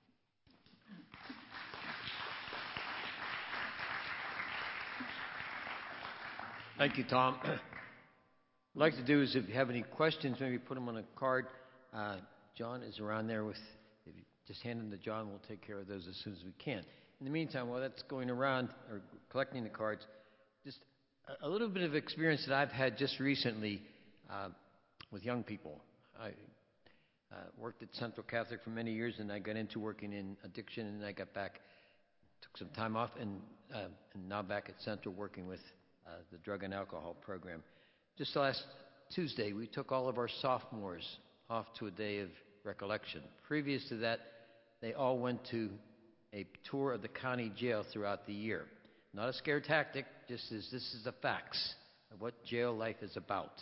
Thank you, Tom. What I'd like to do is, if you have any questions, maybe put them on a card. John is around there with, if you just hand them to John, we'll take care of those as soon as we can. In the meantime, while that's going around, or collecting the cards, just a little bit of experience that I've had just recently with young people. I worked at Central Catholic for many years, and I got into working in addiction, and I got back, took some time off, and now back at Central working with the drug and alcohol program. Just last Tuesday, we took all of our sophomores off to a day of recollection. Previous to that, they all went to a tour of the county jail throughout the year. Not a scare tactic, just as this is the facts of what jail life is about.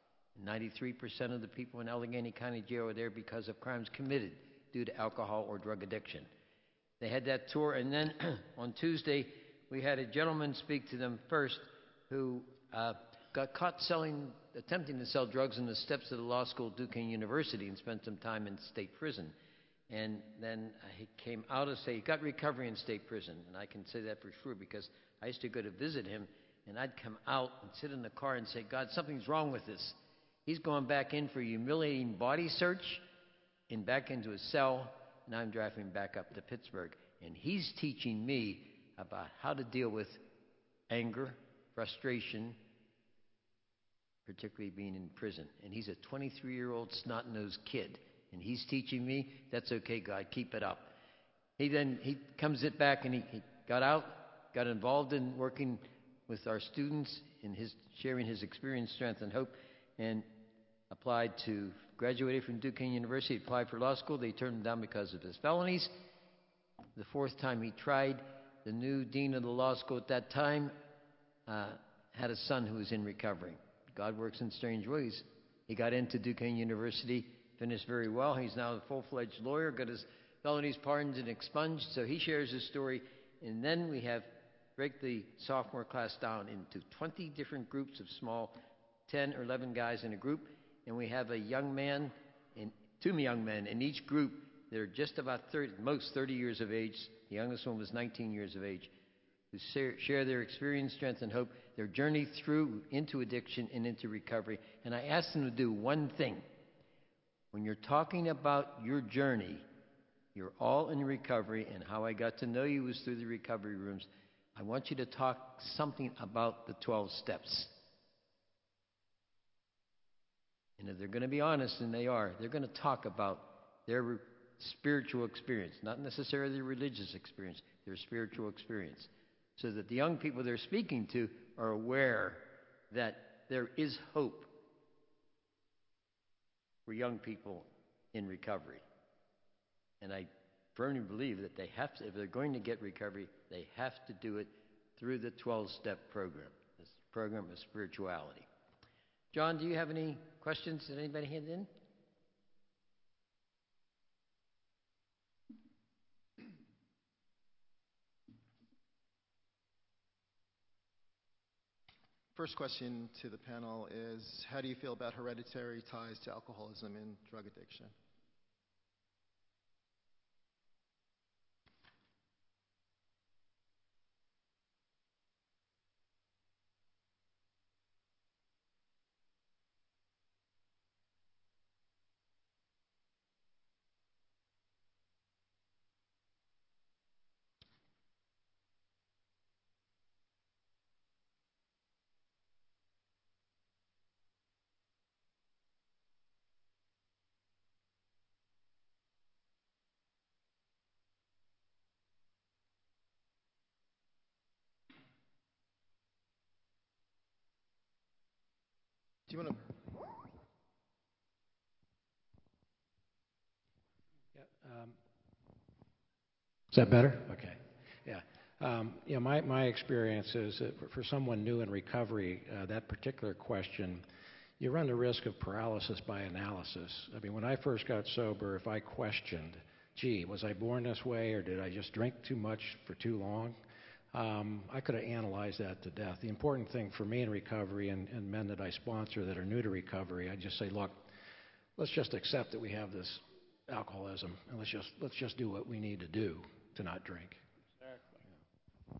93% of the people in Allegheny County Jail are there because of crimes committed due to alcohol or drug addiction. They had that tour, and then on Tuesday, we had a gentleman speak to them first who got caught attempting to sell drugs in the steps of the law school at Duquesne University and spent some time in state prison. And then he came out of he got recovery in state prison, and I can say that for sure because I used to go to visit him, and I'd come out and sit in the car and say, God, something's wrong with this. He's going back in for a humiliating body search and back into his cell, and I'm driving back up to Pittsburgh. And he's teaching me about how to deal with anger, frustration, particularly being in prison. And he's a 23-year-old snot-nosed kid. And he's teaching me, that's okay, God, keep it up. He comes it back, and he got out, got involved in working with our students in sharing his experience, strength, and hope, and graduated from Duquesne University, applied for law school. They turned him down because of his felonies. The fourth time he tried, the new dean of the law school at that time had a son who was in recovery. God works in strange ways. He got into Duquesne University, finished very well. He's now a full-fledged lawyer, got his felonies pardoned and expunged, so he shares his story. And then we break the sophomore class down into 20 different groups of small 10 or 11 guys in a group, and we have two young men in each group. They're just about 30 years of age. The youngest one was 19 years of age, who share their experience, strength, and hope, their journey through into addiction and into recovery. And I asked them to do one thing. When you're talking about your journey, you're all in recovery, and how I got to know you was through the recovery rooms. I want you to talk something about the 12 steps. And if they're going to be honest, and they are, they're going to talk about their spiritual experience, not necessarily religious experience, their spiritual experience, so that the young people they're speaking to are aware that there is hope for young people in recovery. And I firmly believe that they have to, if they're going to get recovery, they have to do it through the 12-step program, this program of spirituality. John, do you have any questions that anybody hand in? First question to the panel is, how do you feel about hereditary ties to alcoholism and drug addiction? Do you want to? Yeah, is that better? Okay. Yeah. My experience is that for someone new in recovery, that particular question, you run the risk of paralysis by analysis. I mean, when I first got sober, if I questioned, gee, was I born this way or did I just drink too much for too long? I could have analyzed that to death. The important thing for me in recovery and men that I sponsor that are new to recovery, I just say, look, let's just accept that we have this alcoholism, and let's just do what we need to do to not drink. Exactly.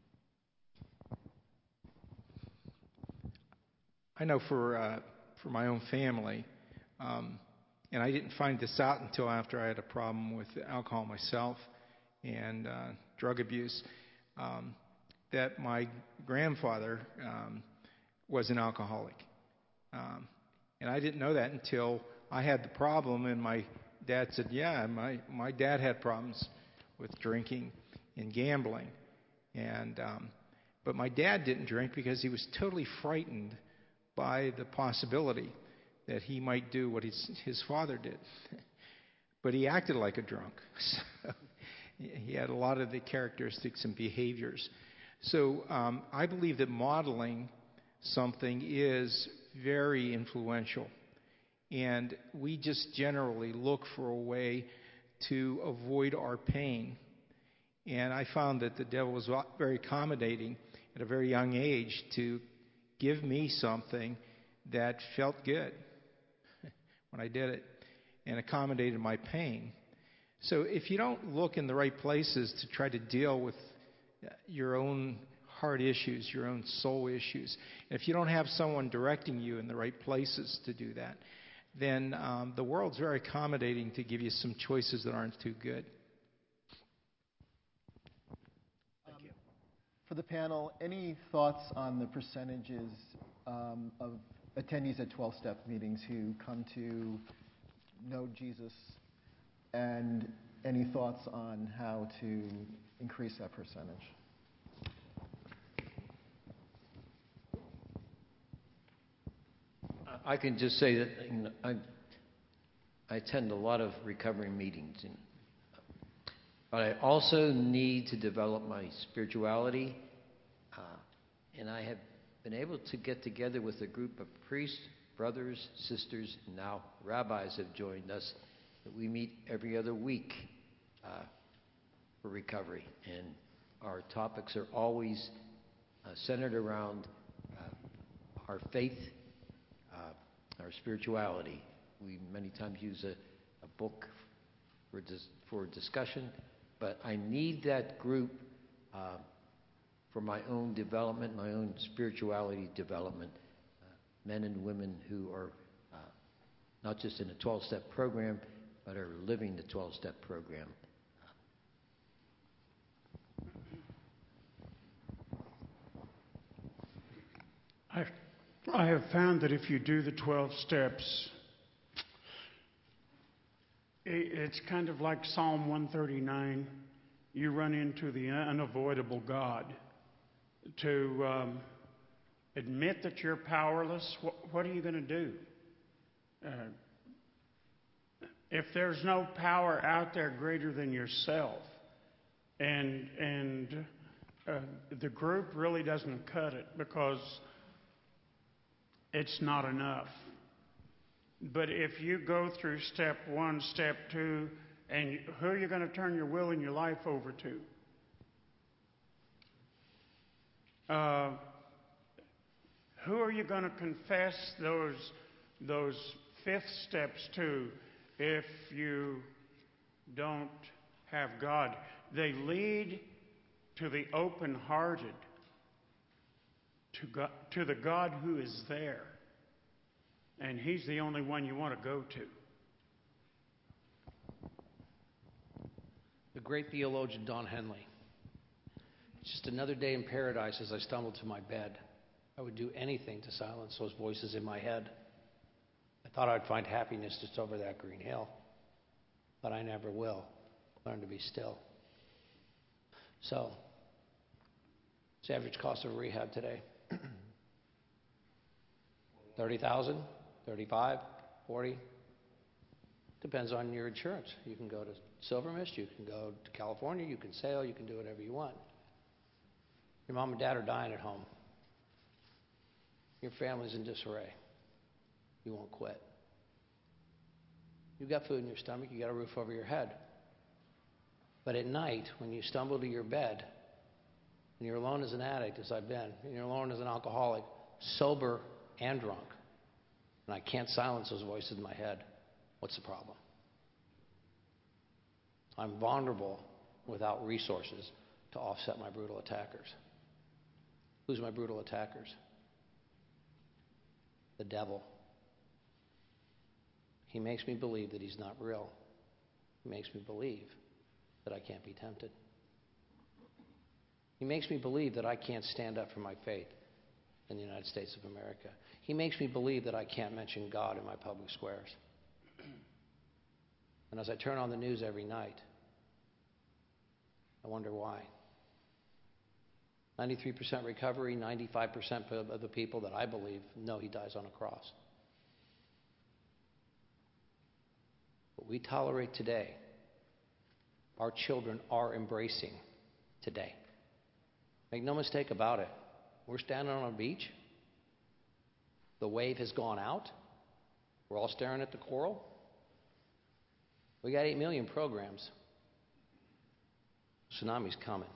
I know for my own family, and I didn't find this out until after I had a problem with alcohol myself and drug abuse. That my grandfather was an alcoholic. And I didn't know that until I had the problem, and my dad said, yeah, my dad had problems with drinking and gambling. But my dad didn't drink because he was totally frightened by the possibility that he might do what his father did. But he acted like a drunk. So he had a lot of the characteristics and behaviors. So I believe that modeling something is very influential. And we just generally look for a way to avoid our pain. And I found that the devil was very accommodating at a very young age to give me something that felt good when I did it and accommodated my pain. So if you don't look in the right places to try to deal with your own heart issues, your own soul issues, and if you don't have someone directing you in the right places to do that, then the world's very accommodating to give you some choices that aren't too good. Thank you. For the panel, any thoughts on the percentages of attendees at 12-step meetings who come to know Jesus, and any thoughts on how to increase that percentage? I can just say that I attend a lot of recovery meetings, but I also need to develop my spirituality, and I have been able to get together with a group of priests, brothers, sisters, and now rabbis have joined us, that we meet every other week for recovery, and our topics are always centered around our faith, our spirituality. We many times use a book for discussion, but I need that group for my own development, my own spirituality development. Men and women who are not just in a 12-step program, but are living the 12-step program. I have found that if you do the 12 steps, it's kind of like Psalm 139. You run into the unavoidable God. To admit that you're powerless, what are you going to do? If there's no power out there greater than yourself, and the group really doesn't cut it because it's not enough. But if you go through step 1, step 2, and who are you going to turn your will and your life over to? Who are you going to confess those fifth steps to if you don't have God? They lead to the open-hearted, to the God who is there. And He's the only one you want to go to. The great theologian Don Henley. It's just another day in paradise as I stumbled to my bed. I would do anything to silence those voices in my head. I thought I'd find happiness just over that green hill. But I never will. Learn to be still. So, what's the average cost of a rehab today? $30,000? $35,000? $40,000? Depends on your insurance. You can go to Silver Mist, you can go to California, you can sail, you can do whatever you want. Your mom and dad are dying at home. Your family's in disarray. You won't quit. You've got food in your stomach, you got a roof over your head. But at night, when you stumble to your bed, and you're alone as an addict, as I've been, and you're alone as an alcoholic, sober and drunk, and I can't silence those voices in my head, what's the problem? I'm vulnerable without resources to offset my brutal attackers. Who's my brutal attackers? The devil. He makes me believe that he's not real. He makes me believe that I can't be tempted. He makes me believe that I can't stand up for my faith in the United States of America. He makes me believe that I can't mention God in my public squares. And as I turn on the news every night, I wonder why. 93% recovery, 95% of the people that I believe know he dies on a cross. What we tolerate today, our children are embracing today. Make no mistake about it. We're standing on a beach. The wave has gone out. We're all staring at the coral. We got 8 million programs. Tsunami's coming.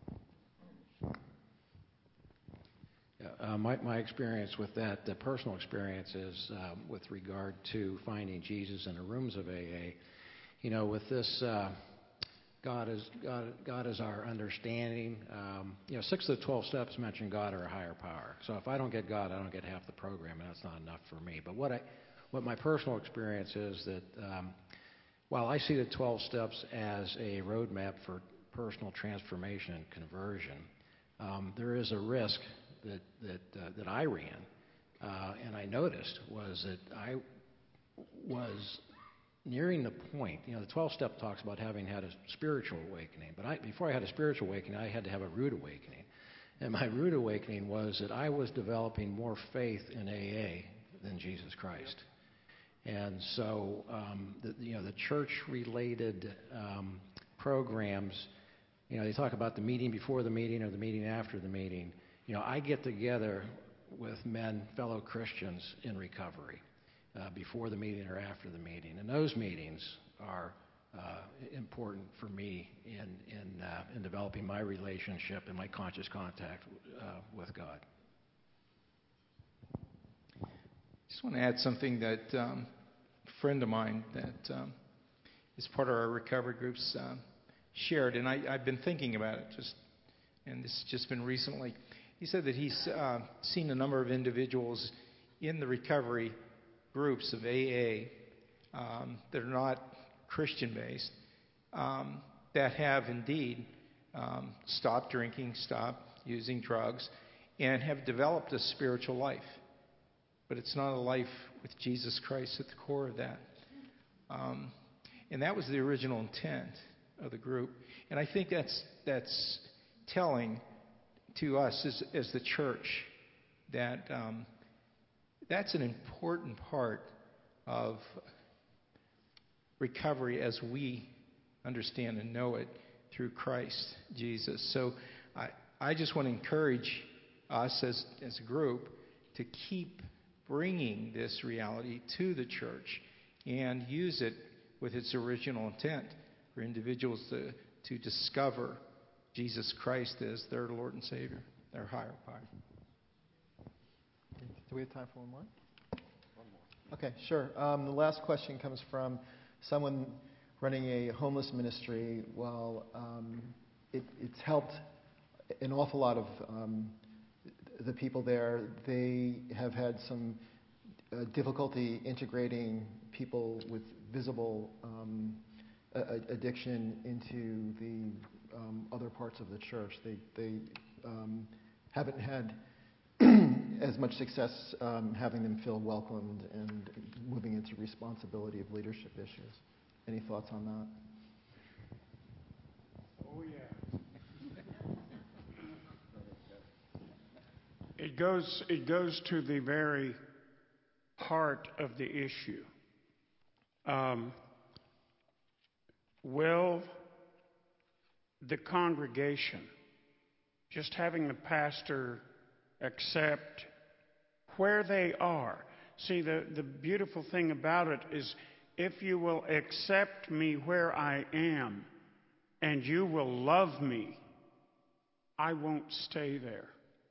My experience with that, the personal experience is with regard to finding Jesus in the rooms of AA. You know, with this, God is our understanding. 6 of the 12 steps mention God or a higher power. So if I don't get God, I don't get half the program, and that's not enough for me. But what my personal experience is that while I see the 12 steps as a roadmap for personal transformation and conversion, there is a risk that I ran, and I noticed, was that I was nearing the point. The 12-step talks about having had a spiritual awakening, but before I had a spiritual awakening, I had to have a rude awakening. And my rude awakening was that I was developing more faith in AA than Jesus Christ. And so the church-related programs, they talk about the meeting before the meeting or the meeting after the meeting. I get together with fellow Christians in recovery before the meeting or after the meeting. And those meetings are important for me in developing my relationship and my conscious contact with God. I just want to add something that a friend of mine that is part of our recovery groups shared, and I've been thinking about it, and this has just been recently. He said that he's seen a number of individuals in the recovery groups of AA that are not Christian-based that have indeed stopped drinking, stopped using drugs, and have developed a spiritual life. But it's not a life with Jesus Christ at the core of that. And that was the original intent of the group. And I think that's telling to us as the church that that's an important part of recovery as we understand and know it through Christ Jesus. So I just want to encourage us as a group to keep bringing this reality to the church and use it with its original intent for individuals to discover Jesus Christ as their Lord and Savior, their higher power. Do we have time for one more? One more. Okay, sure. The last question comes from someone running a homeless ministry. Well, it's helped an awful lot of the people there. They have had some difficulty integrating people with visible addiction into the other parts of the church. They haven't had as much success having them feel welcomed and moving into responsibility of leadership issues. Any thoughts on that? Oh, yeah. It goes to the very heart of the issue. Will the congregation, just having the pastor accept where they are? See, the beautiful thing about it is if you will accept me where I am and you will love me, I won't stay there.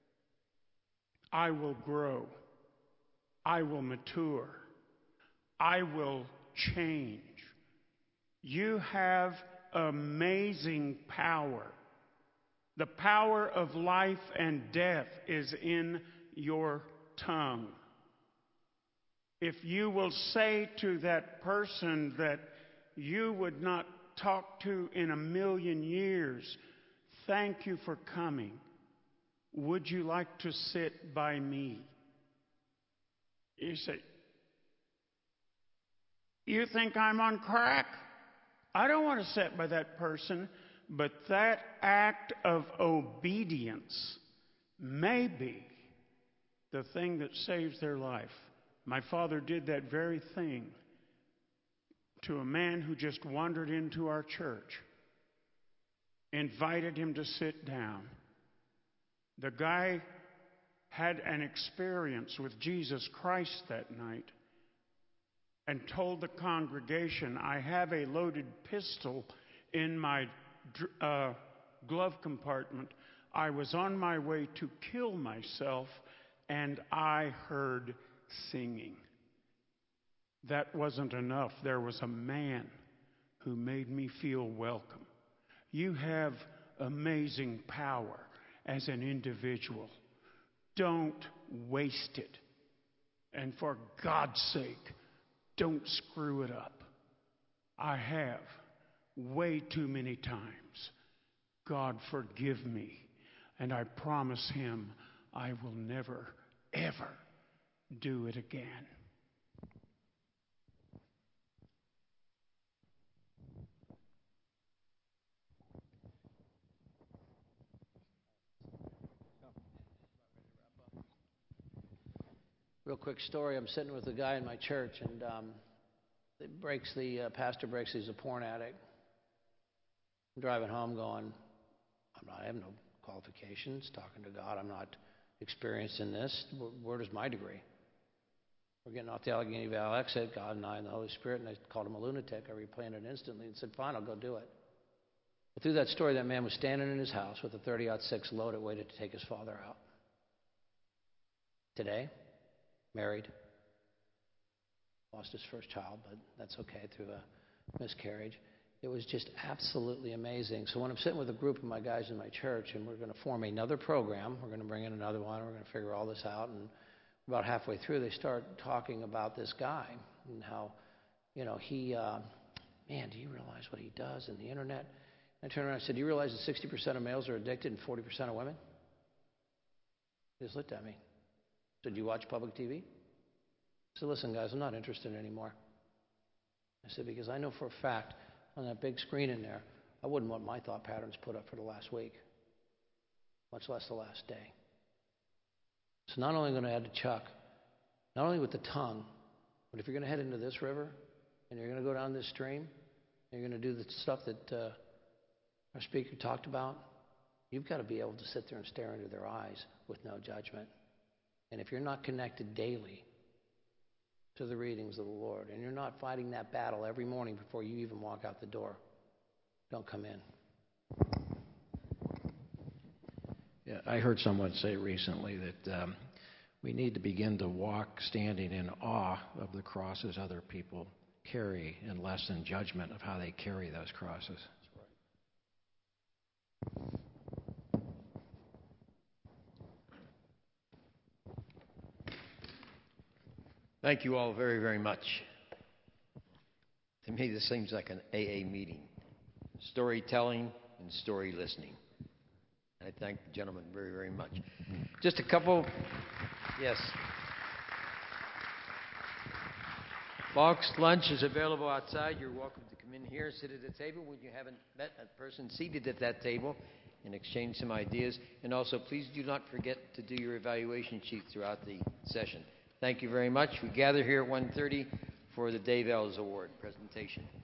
I will grow. I will mature. I will change. You have amazing power. The power of life and death is in your tongue. If you will say to that person that you would not talk to in a million years, thank you for coming. Would you like to sit by me? You say, you think I'm on crack? I don't want to sit by that person, but that act of obedience may be the thing that saves their life. My father did that very thing to a man who just wandered into our church, invited him to sit down. The guy had an experience with Jesus Christ that night and told the congregation, I have a loaded pistol in my glove compartment. I was on my way to kill myself, and I heard singing. That wasn't enough. There was a man who made me feel welcome. You have amazing power as an individual. Don't waste it. And for God's sake, don't screw it up. I have way too many times. God, forgive me. And I promise him I will never, ever do it again. Real quick story. I'm sitting with a guy in my church, and the pastor breaks. He's a porn addict. I'm driving home, going, I have no qualifications. Talking to God, I'm not experienced in this. Where does my degree? We're getting off the Allegheny Valley exit. God and I and the Holy Spirit, and I called him a lunatic. I replanted it instantly and said, "Fine, I'll go do it." But through that story, that man was standing in his house with a 30-06 loaded, waited to take his father out. Today, married, lost his first child, but that's okay, through a miscarriage. It was just absolutely amazing. So when I'm sitting with a group of my guys in my church, and we're going to form another program, we're going to bring in another one, we're going to figure all this out, and about halfway through, they start talking about this guy and how, he, man, do you realize what he does in the internet? And I turned around and said, do you realize that 60% of males are addicted and 40% of women? He just looked at me. Said, "You watch public TV?" I said, "Listen, guys, I'm not interested anymore." I said, "Because I know for a fact on that big screen in there, I wouldn't want my thought patterns put up for the last week, much less the last day." So not only going to add to Chuck, not only with the tongue, but if you're going to head into this river and you're going to go down this stream, and you're going to do the stuff that our speaker talked about, you've got to be able to sit there and stare into their eyes with no judgment. And if you're not connected daily to the readings of the Lord, and you're not fighting that battle every morning before you even walk out the door, don't come in. Yeah, I heard someone say recently that we need to begin to walk standing in awe of the crosses other people carry and less in judgment of how they carry those crosses. Thank you all very, very much. To me, this seems like an AA meeting. Storytelling and story listening. I thank the gentleman very, very much. Just a couple, yes. Folks, lunch is available outside. You're welcome to come in here, sit at a table when you haven't met a person seated at that table and exchange some ideas. And also, please do not forget to do your evaluation sheet throughout the session. Thank you very much. We gather here at 1:30 for the Dave Ells Award presentation.